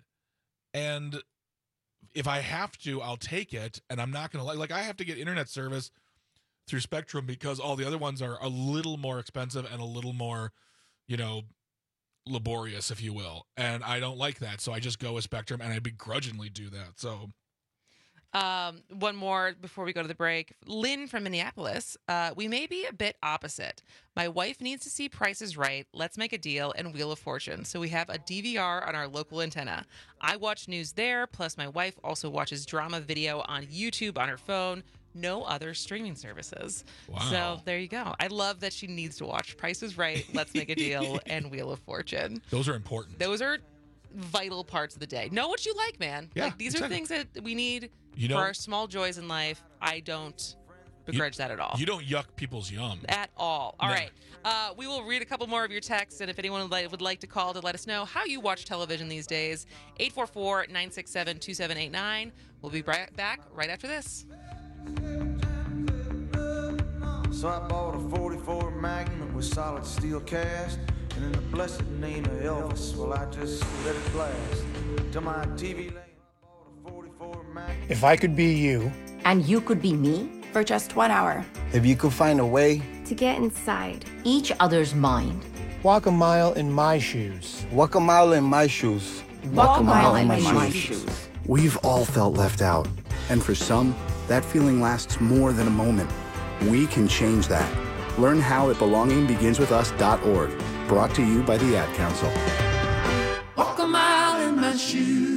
And if I have to, I'll take it. And I'm not going to like, like I have to get internet service through Spectrum because all the other ones are a little more expensive and a little more, you know, laborious, if you will. And I don't like that. So I just go with Spectrum, and I begrudgingly do that. So. Um, one more before we go to the break. Lynn from Minneapolis. Uh, we may be a bit opposite. My wife needs to see Price is Right, Let's Make a Deal, and Wheel of Fortune. So we have a D V R on our local antenna. I watch news there, plus my wife also watches drama video on YouTube on her phone. No other streaming services. Wow. So there you go. I love that she needs to watch Price is Right, Let's Make a Deal, and Wheel of Fortune. Those are important. Those are vital parts of the day. Know what you like, man. Yeah, like these exactly. are things that we need You know- for our small joys in life. I don't begrudge that at all. You don't yuck people's yum. At all. All No. right. Uh, we will read a couple more of your texts, and if anyone would like, would like to call to let us know how you watch television these days, eight four four, nine six seven, two seven eight nine. We'll be right back right after this. So I bought a forty-four Magnum with solid steel cast, and in the blessed name of Elvis, well, I just let it blast. To my T V lane, I bought a forty-four Magnum. If I could be you. And you could be me? For just one hour. If you could find a way To get inside Each other's mind. Walk a mile in my shoes. Walk a mile in my shoes. Walk a mile in my shoes. We've all felt left out. And for some, that feeling lasts more than a moment. We can change that. Learn how at belonging begins with us dot org. Brought to you by the Ad Council. Walk a mile in my shoes.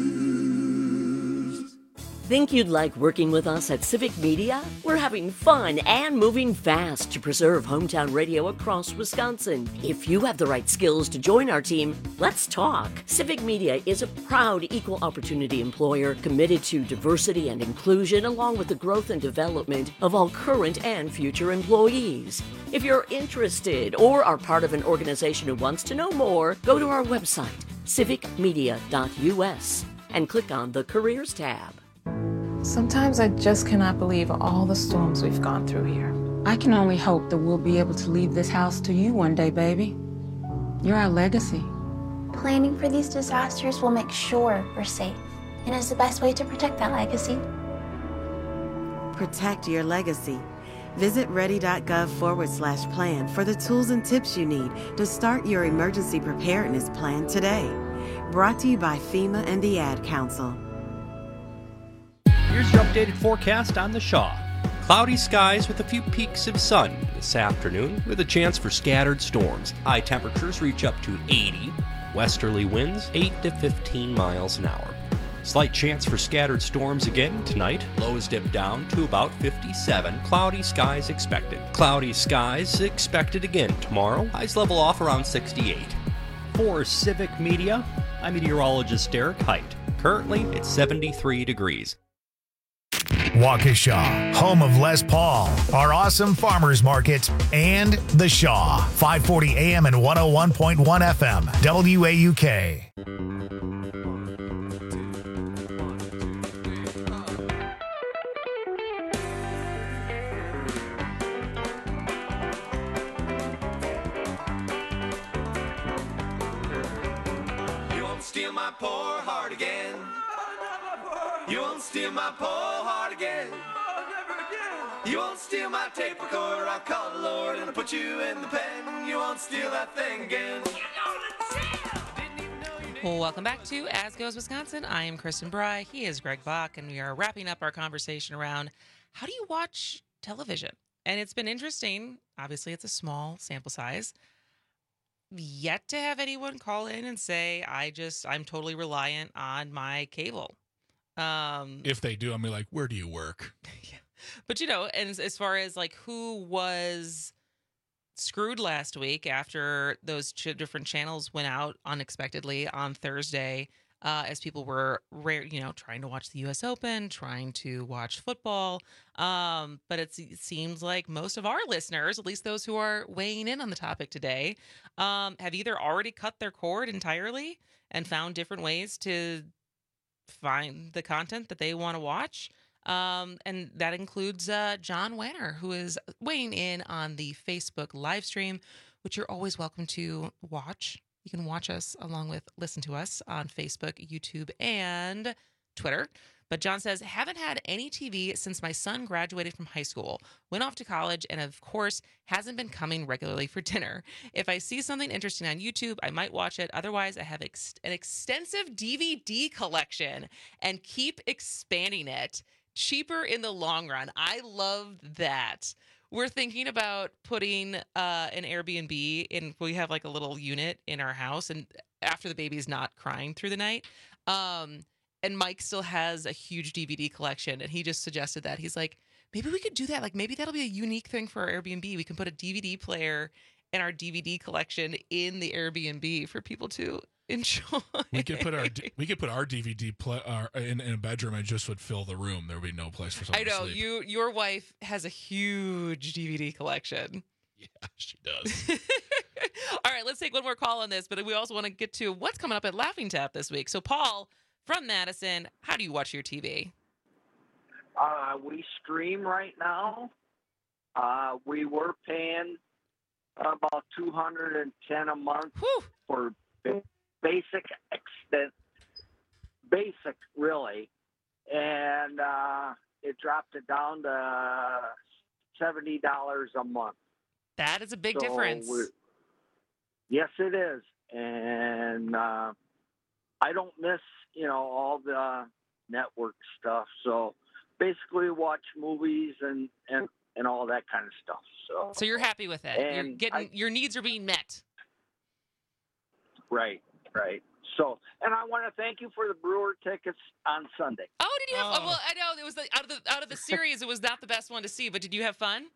Think you'd like working with us at Civic Media? We're having fun and moving fast to preserve hometown radio across Wisconsin. If you have the right skills to join our team, let's talk. Civic Media is a proud equal opportunity employer committed to diversity and inclusion, along with the growth and development of all current and future employees. If you're interested or are part of an organization who wants to know more, go to our website, civic media dot u s, and click on the Careers tab. Sometimes I just cannot believe all the storms we've gone through here. I can only hope that we'll be able to leave this house to you one day, baby. You're our legacy. Planning for these disasters will make sure we're safe. and is the best way to protect that legacy. Protect your legacy. Visit ready.gov forward slash plan for the tools and tips you need to start your emergency preparedness plan today. Brought to you by FEMA and the Ad Council. Here's your updated forecast on the Shaw. Cloudy skies with a few peaks of sun this afternoon with a chance for scattered storms. High temperatures reach up to eighty. Westerly winds eight to fifteen miles an hour. Slight chance for scattered storms again tonight. Lows dip down to about fifty-seven. Cloudy skies expected. Cloudy skies expected again tomorrow. Highs level off around sixty-eight. For Civic Media, I'm meteorologist Derek Height. Currently, it's seventy-three degrees. Waukesha, home of Les Paul, our awesome farmers market, and The Shaw, five forty A M and one oh one point one F M, W A U K. You won't steal my poor heart again. You won't steal my poor heart again. You won't steal my tape recorder. I'll call the Lord and I'll put you in the pen. You won't steal that thing again. Well, welcome back to As Goes Wisconsin. I am Kristen Bry. He is Greg Bach, and we are wrapping up our conversation around how do you watch television? And it's been interesting. Obviously, it's a small sample size. Yet to have anyone call in and say, I just, I'm totally reliant on my cable. Um, if they do, I'm be like, where do you work? Yeah. But, you know, and as, as far as like who was screwed last week after those ch- different channels went out unexpectedly on Thursday, uh, as people were, rare, you know, trying to watch the U S Open, trying to watch football. Um, but it's, it seems like most of our listeners, at least those who are weighing in on the topic today, um, have either already cut their cord entirely and found different ways to find the content that they want to watch. Um, and that includes uh, John Wanner, who is weighing in on the Facebook live stream, which you're always welcome to watch. You can watch us along with listen to us on Facebook, YouTube, and Twitter. But John says, haven't had any T V since my son graduated from high school, went off to college, and of course, hasn't been coming regularly for dinner. If I see something interesting on YouTube, I might watch it. Otherwise, I have ex- an extensive D V D collection and keep expanding it. Cheaper in the long run. I love that. We're thinking about putting uh, an Airbnb in. We have like a little unit in our house, and after the baby's not crying through the night, um, and Mike still has a huge D V D collection, and he just suggested that. He's like, maybe we could do that. Like maybe that'll be a unique thing for our Airbnb. We can put a D V D player and our D V D collection in the Airbnb for people to enjoy. We could put our we could put our D V D play, uh, in, in a bedroom and just would fill the room. There would be no place for someone I know to sleep. you. Your wife has a huge D V D collection. Yeah, she does. All right, let's take one more call on this, but we also want to get to what's coming up at Laughing Tap this week. So, Paul from Madison, how do you watch your T V? Uh, we stream right now. Uh, we were paying about two hundred ten a month Whew. for basic extent, basic really, and uh, it dropped it down to seventy dollars a month. That is a big So difference. we're- Yes, it is, and uh, I don't miss, you know, all the network stuff. So basically, watch movies and and, and all that kind of stuff. So So you're happy with it. And You're getting I- your needs are being met. right, right. So, and I want to thank you for the Brewer tickets on Sunday. Oh, did you have? Oh. Well, I know it was the, out of the out of the series. It was not the best one to see, but did you have fun?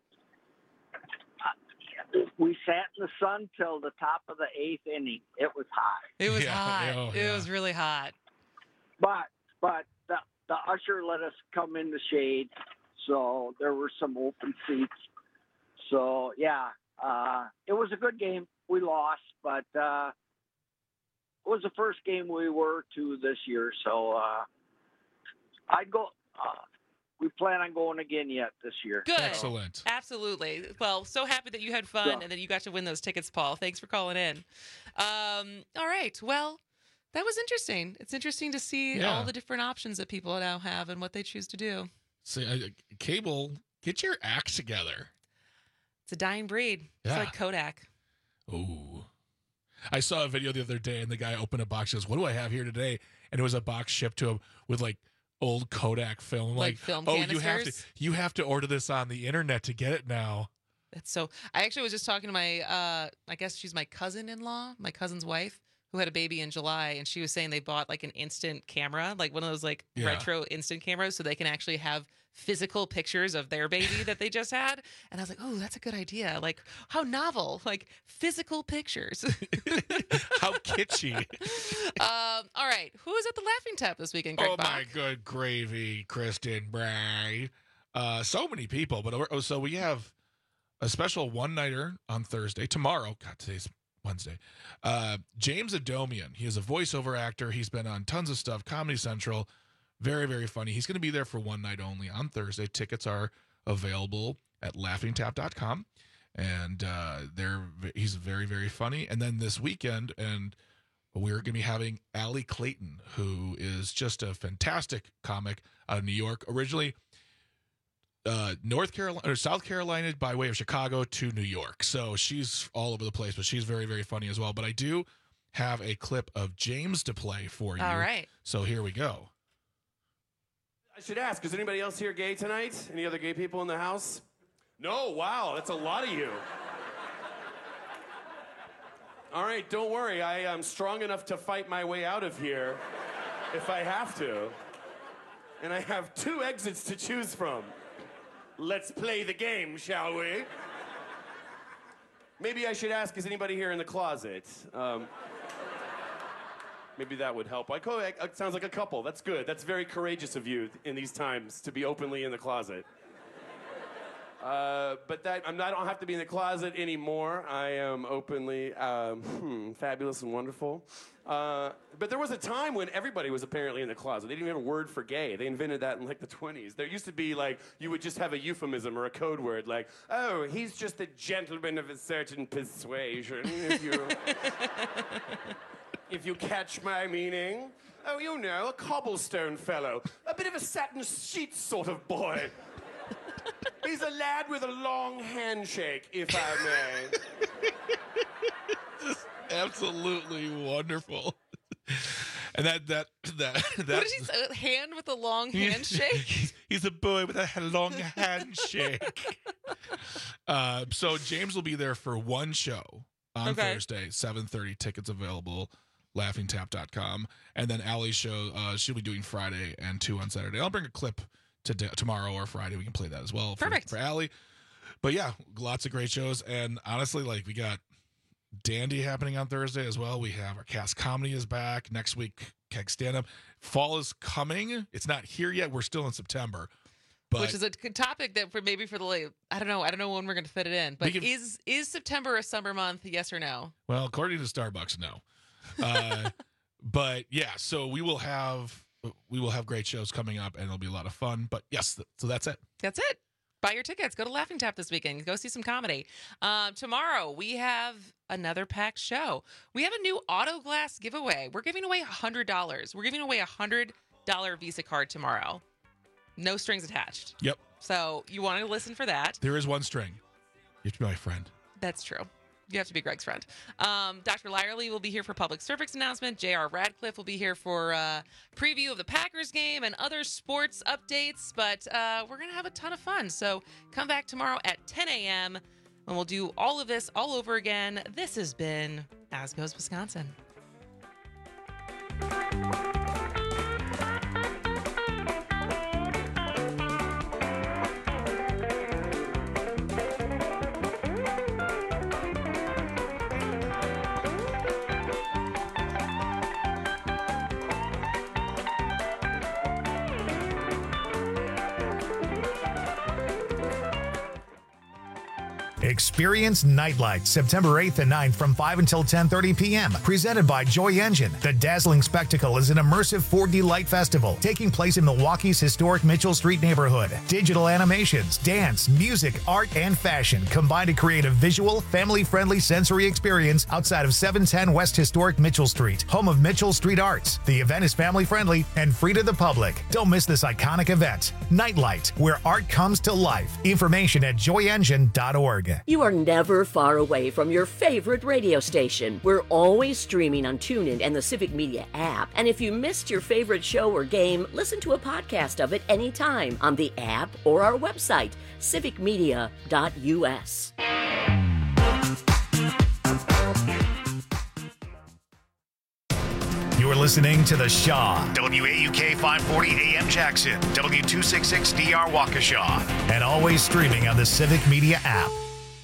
We sat in the sun till the top of the eighth inning. It was hot. It was Yeah, hot. oh, it yeah. was really hot. But but the, the usher let us come in the shade, so there were some open seats. So yeah, uh, it was a good game. We lost, but uh, it was the first game we were to this year. So uh, I'd go. Uh, we plan on going again yet this year. Good. Excellent. Absolutely. Well, so happy that you had fun Yeah. and that you got to win those tickets, Paul. Thanks for calling in. Um, all right. Well, That was interesting. It's interesting to see Yeah. all the different options that people now have and what they choose to do. So, uh, cable, get your act together. It's a dying breed. Yeah. It's like Kodak. Ooh. I saw a video the other day, and the guy opened a box and goes, what do I have here today? And it was a box shipped to him with, like, old Kodak film. Like film oh, you have to canisters? you have to order this on the internet to get it now. That's so. I actually was just talking to my, uh, I guess she's my cousin-in-law, my cousin's wife, who had a baby in July, and she was saying they bought like an instant camera, like one of those like Yeah. retro instant cameras, so they can actually have physical pictures of their baby that they just had. And I was like, oh, that's a good idea. Like, how novel, like physical pictures. How kitschy. um, all right, who is at the Laughing Tap this weekend, Greg Oh, Bach? my good gravy, Kristen Bray. Uh, so many people. But oh, so we have a special one-nighter on Thursday. Tomorrow. God, today's Wednesday. Uh, James Adomian. He is a voiceover actor. He's been on tons of stuff. Comedy Central. Very, very funny. He's going to be there for one night only on Thursday. Tickets are available at laughing tap dot com. And uh, they're he's very, very funny. And then this weekend, and we're going to be having Allie Clayton, who is just a fantastic comic out of New York. Originally, uh, North Carolina or South Carolina by way of Chicago to New York. So she's all over the place, but she's very, very funny as well. But I do have a clip of James to play for you. All right. So here we go. I should ask, is anybody else here gay tonight? Any other gay people in the house? No, wow, that's a lot of you. All right, don't worry. I am strong enough to fight my way out of here if I have to. And I have two exits to choose from. Let's play the game, shall we? Maybe I should ask, is anybody here in the closet? Um, maybe that would help. I co- it sounds like a couple. That's good. That's very courageous of you in these times to be openly in the closet. Uh, but that I'm not, I don't have to be in the closet anymore. I am openly um, hmm, fabulous and wonderful. Uh, but there was a time when everybody was apparently in the closet. They didn't even have a word for gay. They invented that in like the twenties. There used to be like, you would just have a euphemism or a code word like, oh, he's just a gentleman of a certain persuasion, if you, if you catch my meaning. Oh, you know, a cobblestone fellow. A bit of a satin sheet sort of boy. He's a lad with a long handshake, if I may. Just absolutely wonderful. And that that that that. What did he say? A hand with a long handshake? He's a boy with a long handshake. uh, so James will be there for one show on Okay. Thursday, seven thirty. Tickets available, laughing tap dot com. And then Allie's show, uh, she'll be doing Friday and two on Saturday. I'll bring a clip to tomorrow or Friday. We can play that as well for, Perfect. for Allie. But yeah, lots of great shows. And honestly, like we got Dandy happening on Thursday as well. We have our cast comedy is back next week. Keg stand up. Fall is coming. It's not here yet. We're still in September, but Which is a good topic that for maybe for the late, I don't know. I don't know when we're going to fit it in. But We can- is is September a summer month? Yes or no? well, according to Starbucks, no. Uh, but yeah, so we will have we will have great shows coming up, and it'll be a lot of fun. But yes, th- so that's it. That's it. Buy your tickets. Go to Laughing Tap this weekend. Go see some comedy. Uh, tomorrow, we have another packed show. We have a new auto glass giveaway. We're giving away one hundred dollars. We're giving away a one hundred dollars Visa card tomorrow. No strings attached. Yep, So you want to listen for that. there is one string. You have to be my friend. That's true. You have to be Greg's friend. Um, Doctor Lyerly will be here for public service announcement. J R Radcliffe will be here for uh, preview of the Packers game and other sports updates. But uh, we're going to have a ton of fun. So come back tomorrow at ten a.m. and we'll do all of this all over again. This has been As Goes Wisconsin. Experience Nightlight September eighth and ninth from five until ten thirty p.m. Presented by Joy Engine. The dazzling spectacle is an immersive four D light festival taking place in Milwaukee's historic Mitchell Street neighborhood. Digital animations, dance, music, art, and fashion combine to create a visual, family-friendly sensory experience outside of seven ten West Historic Mitchell Street, home of Mitchell Street Arts. The event is family-friendly and free to the public. Don't miss this iconic event. Nightlight, where art comes to life. Information at joy engine dot org. You are never far away from your favorite radio station. We're always streaming on TuneIn and the Civic Media app. And if you missed your favorite show or game, listen to a podcast of it anytime on the app or our website, civic media dot u s. You're listening to The Shaw, W A U K five forty A M Jackson, W two sixty-six D R Waukesha, and always streaming on the Civic Media app.